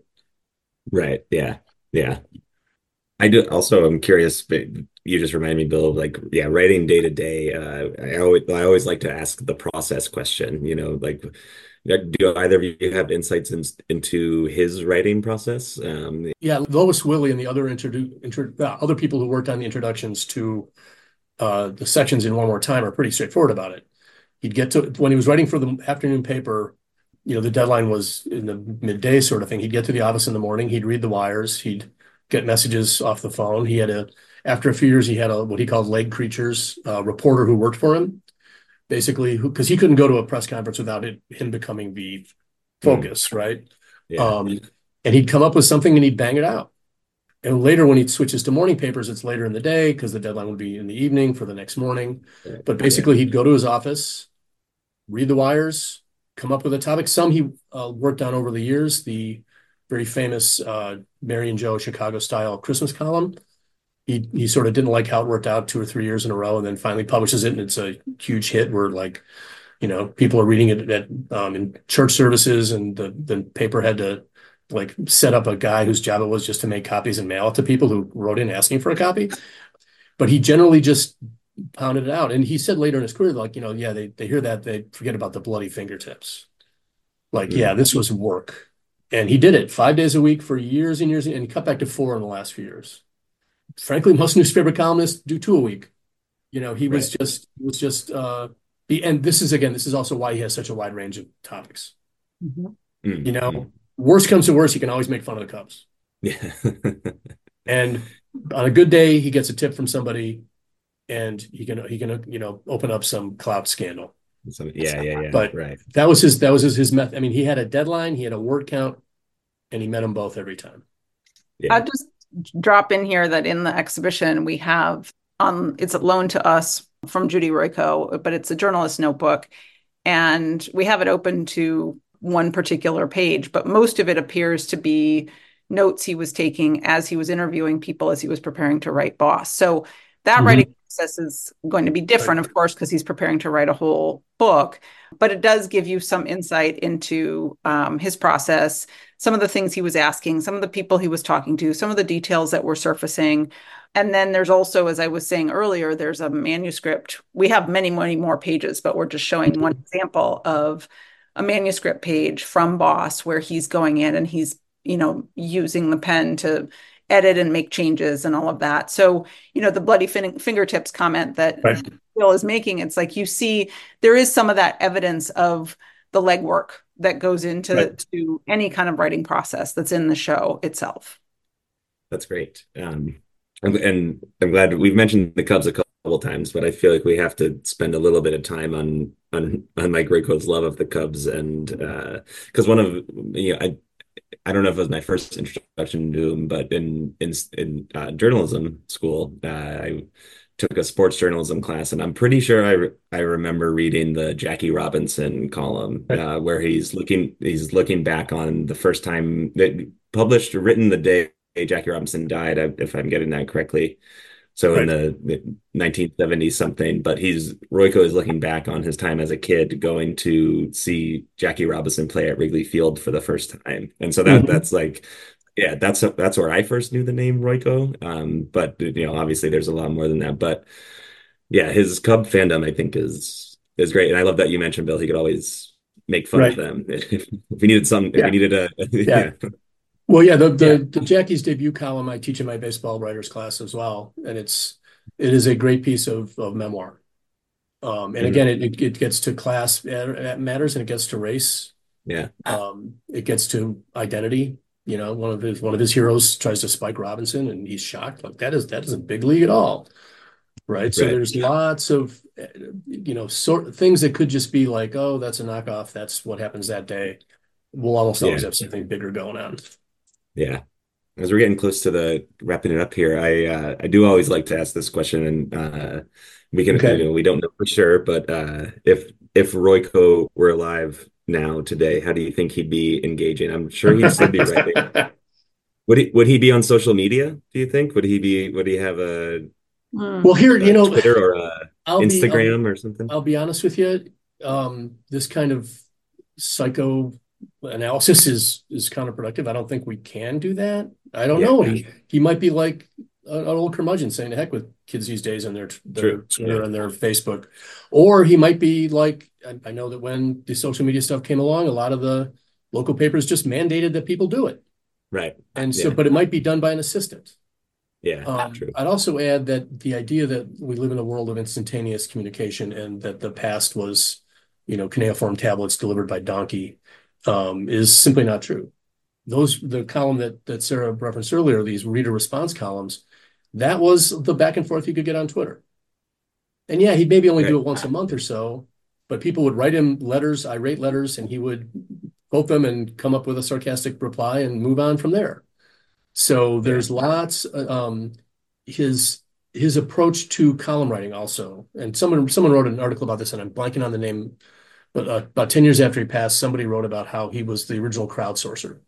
Right. Yeah. Yeah. I do also, I'm curious, but you just reminded me, Bill, of like, yeah, writing day to day. Uh, I always, I always like to ask the process question, you know, like, do either of you have insights in, into his writing process? Um, yeah, Lois Willie and the other introdu- intro- uh, other people who worked on the introductions to uh, the sections in One More Time are pretty straightforward about it. He'd get to, when he was writing for the afternoon paper, you know, the deadline was in the midday sort of thing. He'd get to the office in the morning, he'd read the wires, he'd get messages off the phone. He had a, after a few years, he had a, what he called leg creatures, a reporter who worked for him, basically, because he couldn't go to a press conference without it, him becoming the focus, mm. right? Yeah. Um, and he'd come up with something and he'd bang it out. And later when he switches to morning papers, it's later in the day because the deadline would be in the evening for the next morning. Right. But basically yeah. he'd go to his office, read the wires, come up with a topic. Some he uh, worked on over the years, the very famous uh, Mary and Joe Chicago style Christmas column. He he sort of didn't like how it worked out two or three years in a row, and then finally publishes it, and it's a huge hit where like, you know, people are reading it at um, in church services, and the the paper had to like set up a guy whose job it was just to make copies and mail it to people who wrote in asking for a copy. But he generally just pounded it out, and he said later in his career, like, you know, yeah, they they hear that, they forget about the bloody fingertips. Like, mm-hmm. yeah, this was work. And he did it five days a week for years and years, and he cut back to four in the last few years. Frankly, most newspaper columnists do two a week. You know, he was right. just, he was just, uh, the, and this is, again, this is also why he has such a wide range of topics. Mm-hmm. Mm-hmm. You know, worst comes to worst, he can always make fun of the Cubs. Yeah. And on a good day, he gets a tip from somebody, and he can, he can, you know, open up some clout scandal. So, yeah, yeah, yeah. But right. that was his, that was his, his method. I mean, he had a deadline, he had a word count, and he met them both every time. Yeah. I'll just drop in here that in the exhibition we have on, it's loaned to us from Judy Royko, but it's a journalist notebook, and we have it open to one particular page, but most of it appears to be notes he was taking as he was interviewing people, as he was preparing to write Boss. So that mm-hmm. writing process is going to be different, of course, because he's preparing to write a whole book, but it does give you some insight into um, his process, some of the things he was asking, some of the people he was talking to, some of the details that were surfacing. And then there's also, as I was saying earlier, there's a manuscript. We have many, many more pages, but we're just showing one example of a manuscript page from Boss where he's going in and he's, you know, using the pen to edit and make changes and all of that. So, you know, the bloody fin- fingertips comment that right. Bill is making, it's like you see there is some of that evidence of the legwork that goes into right. to any kind of writing process that's in the show itself. That's great. Um, and, and I'm glad we've mentioned the Cubs a couple of times, but I feel like we have to spend a little bit of time on on, on Mike Royko's love of the Cubs. And because uh, one of, you know, I, I don't know if it was my first introduction to him, but in in in uh, journalism school, uh, I took a sports journalism class, and I'm pretty sure I re- I remember reading the Jackie Robinson column uh, where he's looking he's looking back on the first time that published or written the day Jackie Robinson died, if I'm getting that correctly. So right. in the, the nineteen seventies something, but he's Royko is looking back on his time as a kid going to see Jackie Robinson play at Wrigley Field for the first time. And so that mm-hmm. that's like, yeah, that's that's where I first knew the name Royko. Um, but you know, obviously there's a lot more than that. But yeah, his Cub fandom, I think, is it was great. And I love that you mentioned Bill. He could always make fun of Right. them if we needed some, if we Yeah. needed a, Yeah. yeah. Well, yeah, the, Yeah. the the Jackie's debut column I teach in my baseball writers class as well, and it's it is a great piece of of memoir. Um, and Mhm. again, it, it it gets to class matters, and it gets to race. Yeah. Um, it gets to identity. You know, one of his one of his heroes tries to spike Robinson, and he's shocked. Like that is that isn't big league at all, right? So Right. there's lots of uh, you know sort of things that could just be like, oh, that's a knockoff. That's what happens that day. We'll almost Yeah. always have something bigger going on. Yeah. As we're getting close to the wrapping it up here, I uh, I do always like to ask this question, and uh, we can you Okay. know we don't know for sure, but uh, if if Royko were alive now today, how do you think he'd be engaging? I'm sure he'd still be writing. Would he would he be on social media? Do you think? Would he be? Would he have a, Hmm. Well, here, you a know, Twitter or a I'll be I'll, Instagram or something? I'll be honest with you. Um, this kind of psycho analysis is is counterproductive. I don't think we can do that. I don't Yeah, know. He he might be like a- an old curmudgeon saying, "The heck with kids these days and their their true. Twitter Yeah, and their Facebook," or he might be like I, I know that when the social media stuff came along, a lot of the local papers just mandated that people do it, right. and so Yeah, but it might be done by an assistant. yeah, Um, true. I'd also add that the idea that we live in a world of instantaneous communication and that the past was, you know, cuneiform tablets delivered by donkey, um, is simply not true. Those the column that that Sarah referenced earlier, these reader response columns, that was the back and forth you could get on Twitter. And yeah, he'd maybe only do Right. it once a month or so, but people would write him letters, irate letters, and he would quote them and come up with a sarcastic reply and move on from there. So Yeah, there's lots. Um, his his approach to column writing also, and someone someone wrote an article about this, and I'm blanking on the name. But uh, about ten years after he passed, somebody wrote about how he was the original crowdsourcer.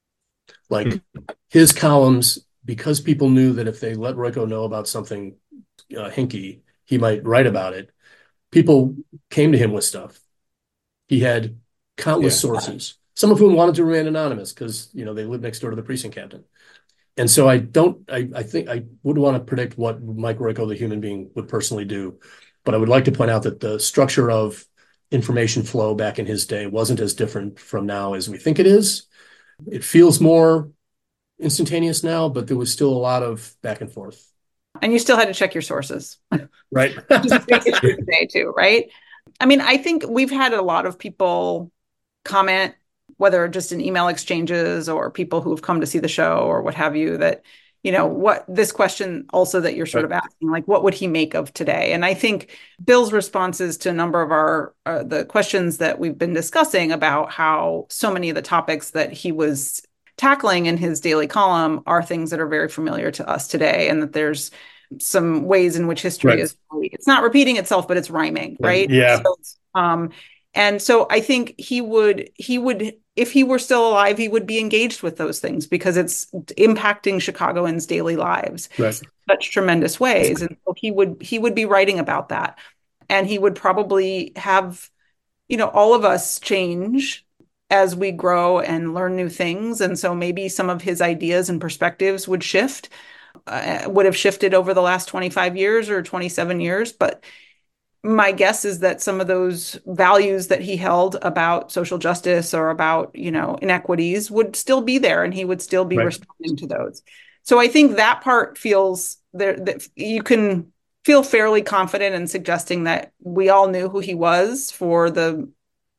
Like his columns, because people knew that if they let Royko know about something uh, hinky, he might write about it. People came to him with stuff. He had countless yeah, sources, some of whom wanted to remain anonymous because you know they lived next door to the precinct captain. And so I don't, I, I think I wouldn't want to predict what Mike Royko, the human being, would personally do. But I would like to point out that the structure of information flow back in his day wasn't as different from now as we think it is. It feels more instantaneous now, but there was still a lot of back and forth. And you still had to check your sources. Right. Just a big issue today too, right? I mean, I think we've had a lot of people comment, whether just in email exchanges or people who have come to see the show or what have you, that, you know, what this question also that you're sort of asking, like, what would he make of today? And I think Bill's responses to a number of our, uh, the questions that we've been discussing about how so many of the topics that he was tackling in his daily column are things that are very familiar to us today, and that there's some ways in which history Right. is, it's not repeating itself, but it's rhyming, right? Yeah. So, um, and so I think he would, he would, if he were still alive, he would be engaged with those things because it's impacting Chicagoans' daily lives Right. in such tremendous ways. And so he would, he would be writing about that. And he would probably have, you know, all of us change as we grow and learn new things. And so maybe some of his ideas and perspectives would shift, uh, would have shifted over the last twenty-five years or twenty-seven years. But my guess is that some of those values that he held about social justice or about, you know, inequities would still be there, and he would still be Right. responding to those. So I think that part feels there that you can feel fairly confident in suggesting that we all knew who he was for the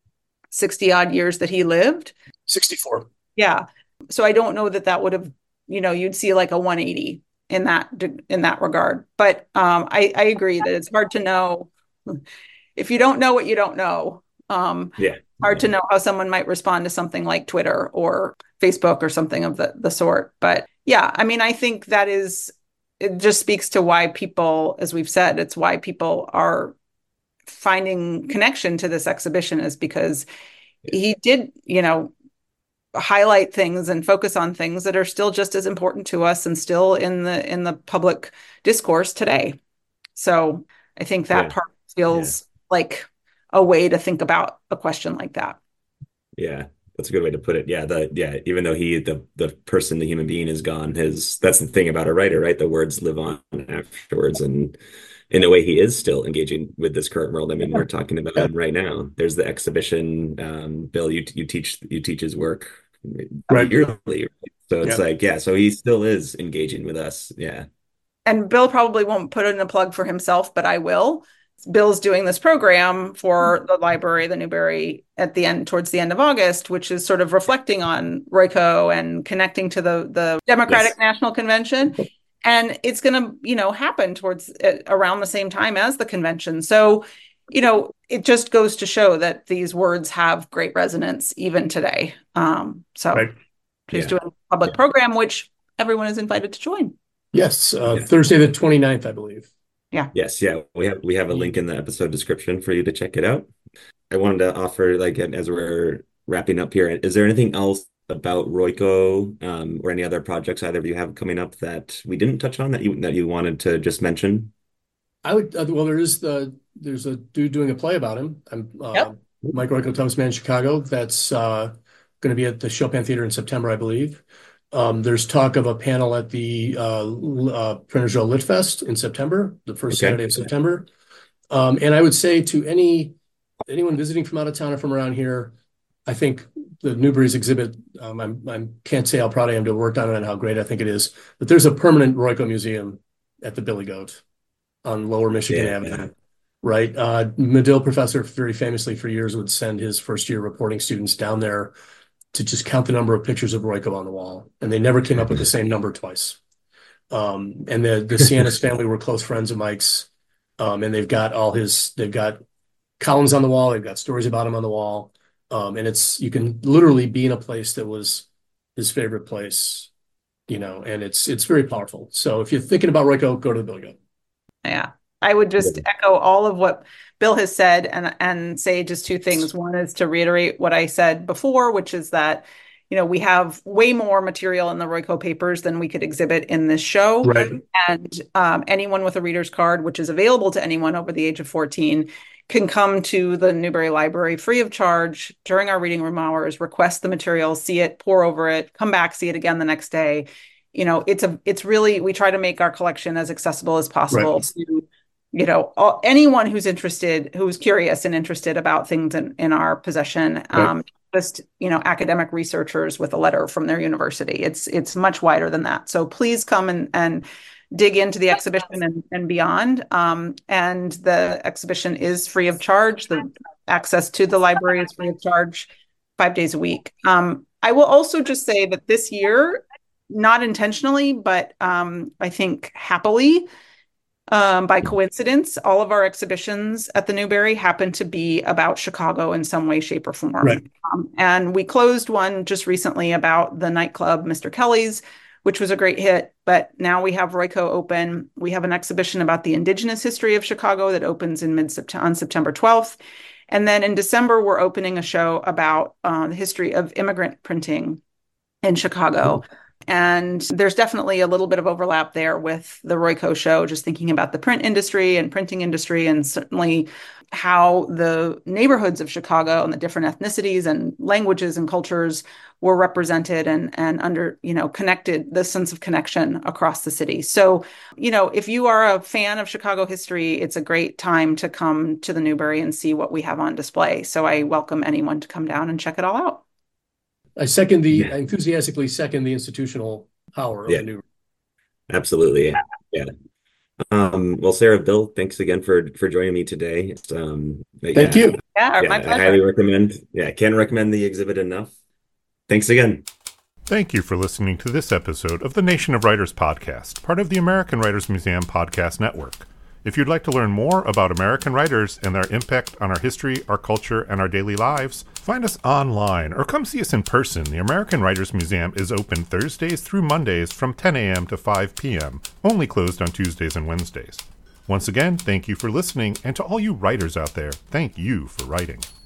sixty odd years that he lived. sixty-four. Yeah. So I don't know that that would have, you know, you'd see like a one eighty in that, in that regard. But um, I, I agree that it's hard to know. If you don't know what you don't know, um, yeah. hard Yeah. to know how someone might respond to something like Twitter or Facebook or something of the, the sort. But yeah, I mean, I think that is, it just speaks to why people, as we've said, it's why people are finding connection to this exhibition, is because he did, you know, highlight things and focus on things that are still just as important to us and still in the in the public discourse today. So I think that Yeah. part Yeah. feels like a way to think about a question like that. Yeah. That's a good way to put it. Yeah, the yeah, even though he the the person, the human being is gone, his that's the thing about a writer, right? The words live on afterwards, and in a way he is still engaging with this current world. I mean, we're talking about Yeah. him right now. There's the exhibition. Um, Bill, you you teach you teach his work Right. yearly. So it's Yeah. like, yeah, so he still is engaging with us. Yeah. And Bill probably won't put in a plug for himself, but I will. Bill's doing this program for the library, the Newberry, at the end, towards the end of August, which is sort of reflecting on Royko and connecting to the the Democratic Yes. National Convention. And it's going to, you know, happen towards uh, around the same time as the convention. So, you know, it just goes to show that these words have great resonance even today. Um, so Right. she's Yeah. doing a public program, which everyone is invited to join. Yes. Uh, Yeah. Thursday the twenty-ninth, I believe. Yes, yeah. We have we have a link in the episode description for you to check it out. I wanted to offer, like, as we're wrapping up here, is there anything else about Royko, um, or any other projects either of you have coming up that we didn't touch on that you that you wanted to just mention? I would, uh, well, there is the, there's a dude doing a play about him. I'm, uh, Yep. Mike Royko, Toughest Man in Chicago. That's uh, going to be at the Chopin Theater in September, I believe. Um, there's talk of a panel at the uh, L- uh, Printer's Row Lit Fest in September, the first Okay. Saturday of September. Um, and I would say to any anyone visiting from out of town or from around here, I think the Newberry's exhibit, um, I'm, I can't say how proud I am to have worked on it and how great I think it is, but there's a permanent Royko museum at the Billy Goat on Lower Michigan Yeah. Avenue, right? Uh, Medill professor, very famously for years, would send his first year reporting students down there to just count the number of pictures of Royko on the wall, and they never came up with the same number twice. Um, and the the Sianis family were close friends of Mike's, um, and they've got all his, they've got columns on the wall, they've got stories about him on the wall, um, and it's, you can literally be in a place that was his favorite place, you know, and it's it's very powerful. So if you're thinking about Royko, go to the Billy Goat. Yeah, I would just echo all of what Bill has said and and say just two things. One is to reiterate what I said before, which is that, you know, we have way more material in the Royko papers than we could exhibit in this show. Right. And um, anyone with a reader's card, which is available to anyone over the age of fourteen, can come to the Newberry Library free of charge during our reading room hours, request the material, see it, pore over it, come back, see it again the next day. You know, it's a, it's really, we try to make our collection as accessible as possible Right. to, you know, all, anyone who's interested, who's curious and interested about things in, in our possession. Um, just, you know, academic researchers with a letter from their university. It's, it's much wider than that. So please come and, and dig into the exhibition and, and beyond. Um, and the exhibition is free of charge. The access to the library is free of charge five days a week. Um, I will also just say that this year, not intentionally, but um, I think happily, um, by coincidence, all of our exhibitions at the Newberry happen to be about Chicago in some way, shape, or form. Right. Um, and we closed one just recently about the nightclub Mister Kelly's, which was a great hit. But now we have Royko open. We have an exhibition about the indigenous history of Chicago that opens in mid-September on September twelfth. And then in December, we're opening a show about uh, the history of immigrant printing in Chicago. And there's definitely a little bit of overlap there with the Royko show, just thinking about the print industry and printing industry, and certainly how the neighborhoods of Chicago and the different ethnicities and languages and cultures were represented and, and under, you know, connected, the sense of connection across the city. So, you know, if you are a fan of Chicago history, it's a great time to come to the Newberry and see what we have on display. So I welcome anyone to come down and check it all out. I second the, Yeah. I enthusiastically second the institutional power of Yeah. the Newberry. Absolutely. Yeah. Um, well, Sarah, Bill, thanks again for for joining me today. It's, um, Thank yeah, you. Yeah, yeah, my I pleasure. highly recommend. Yeah, can't recommend the exhibit enough. Thanks again. Thank you for listening to this episode of the Nation of Writers podcast, part of the American Writers Museum podcast network. If you'd like to learn more about American writers and their impact on our history, our culture, and our daily lives, find us online or come see us in person. The American Writers Museum is open Thursdays through Mondays from ten a.m. to five p.m., only closed on Tuesdays and Wednesdays. Once again, thank you for listening, and to all you writers out there, thank you for writing.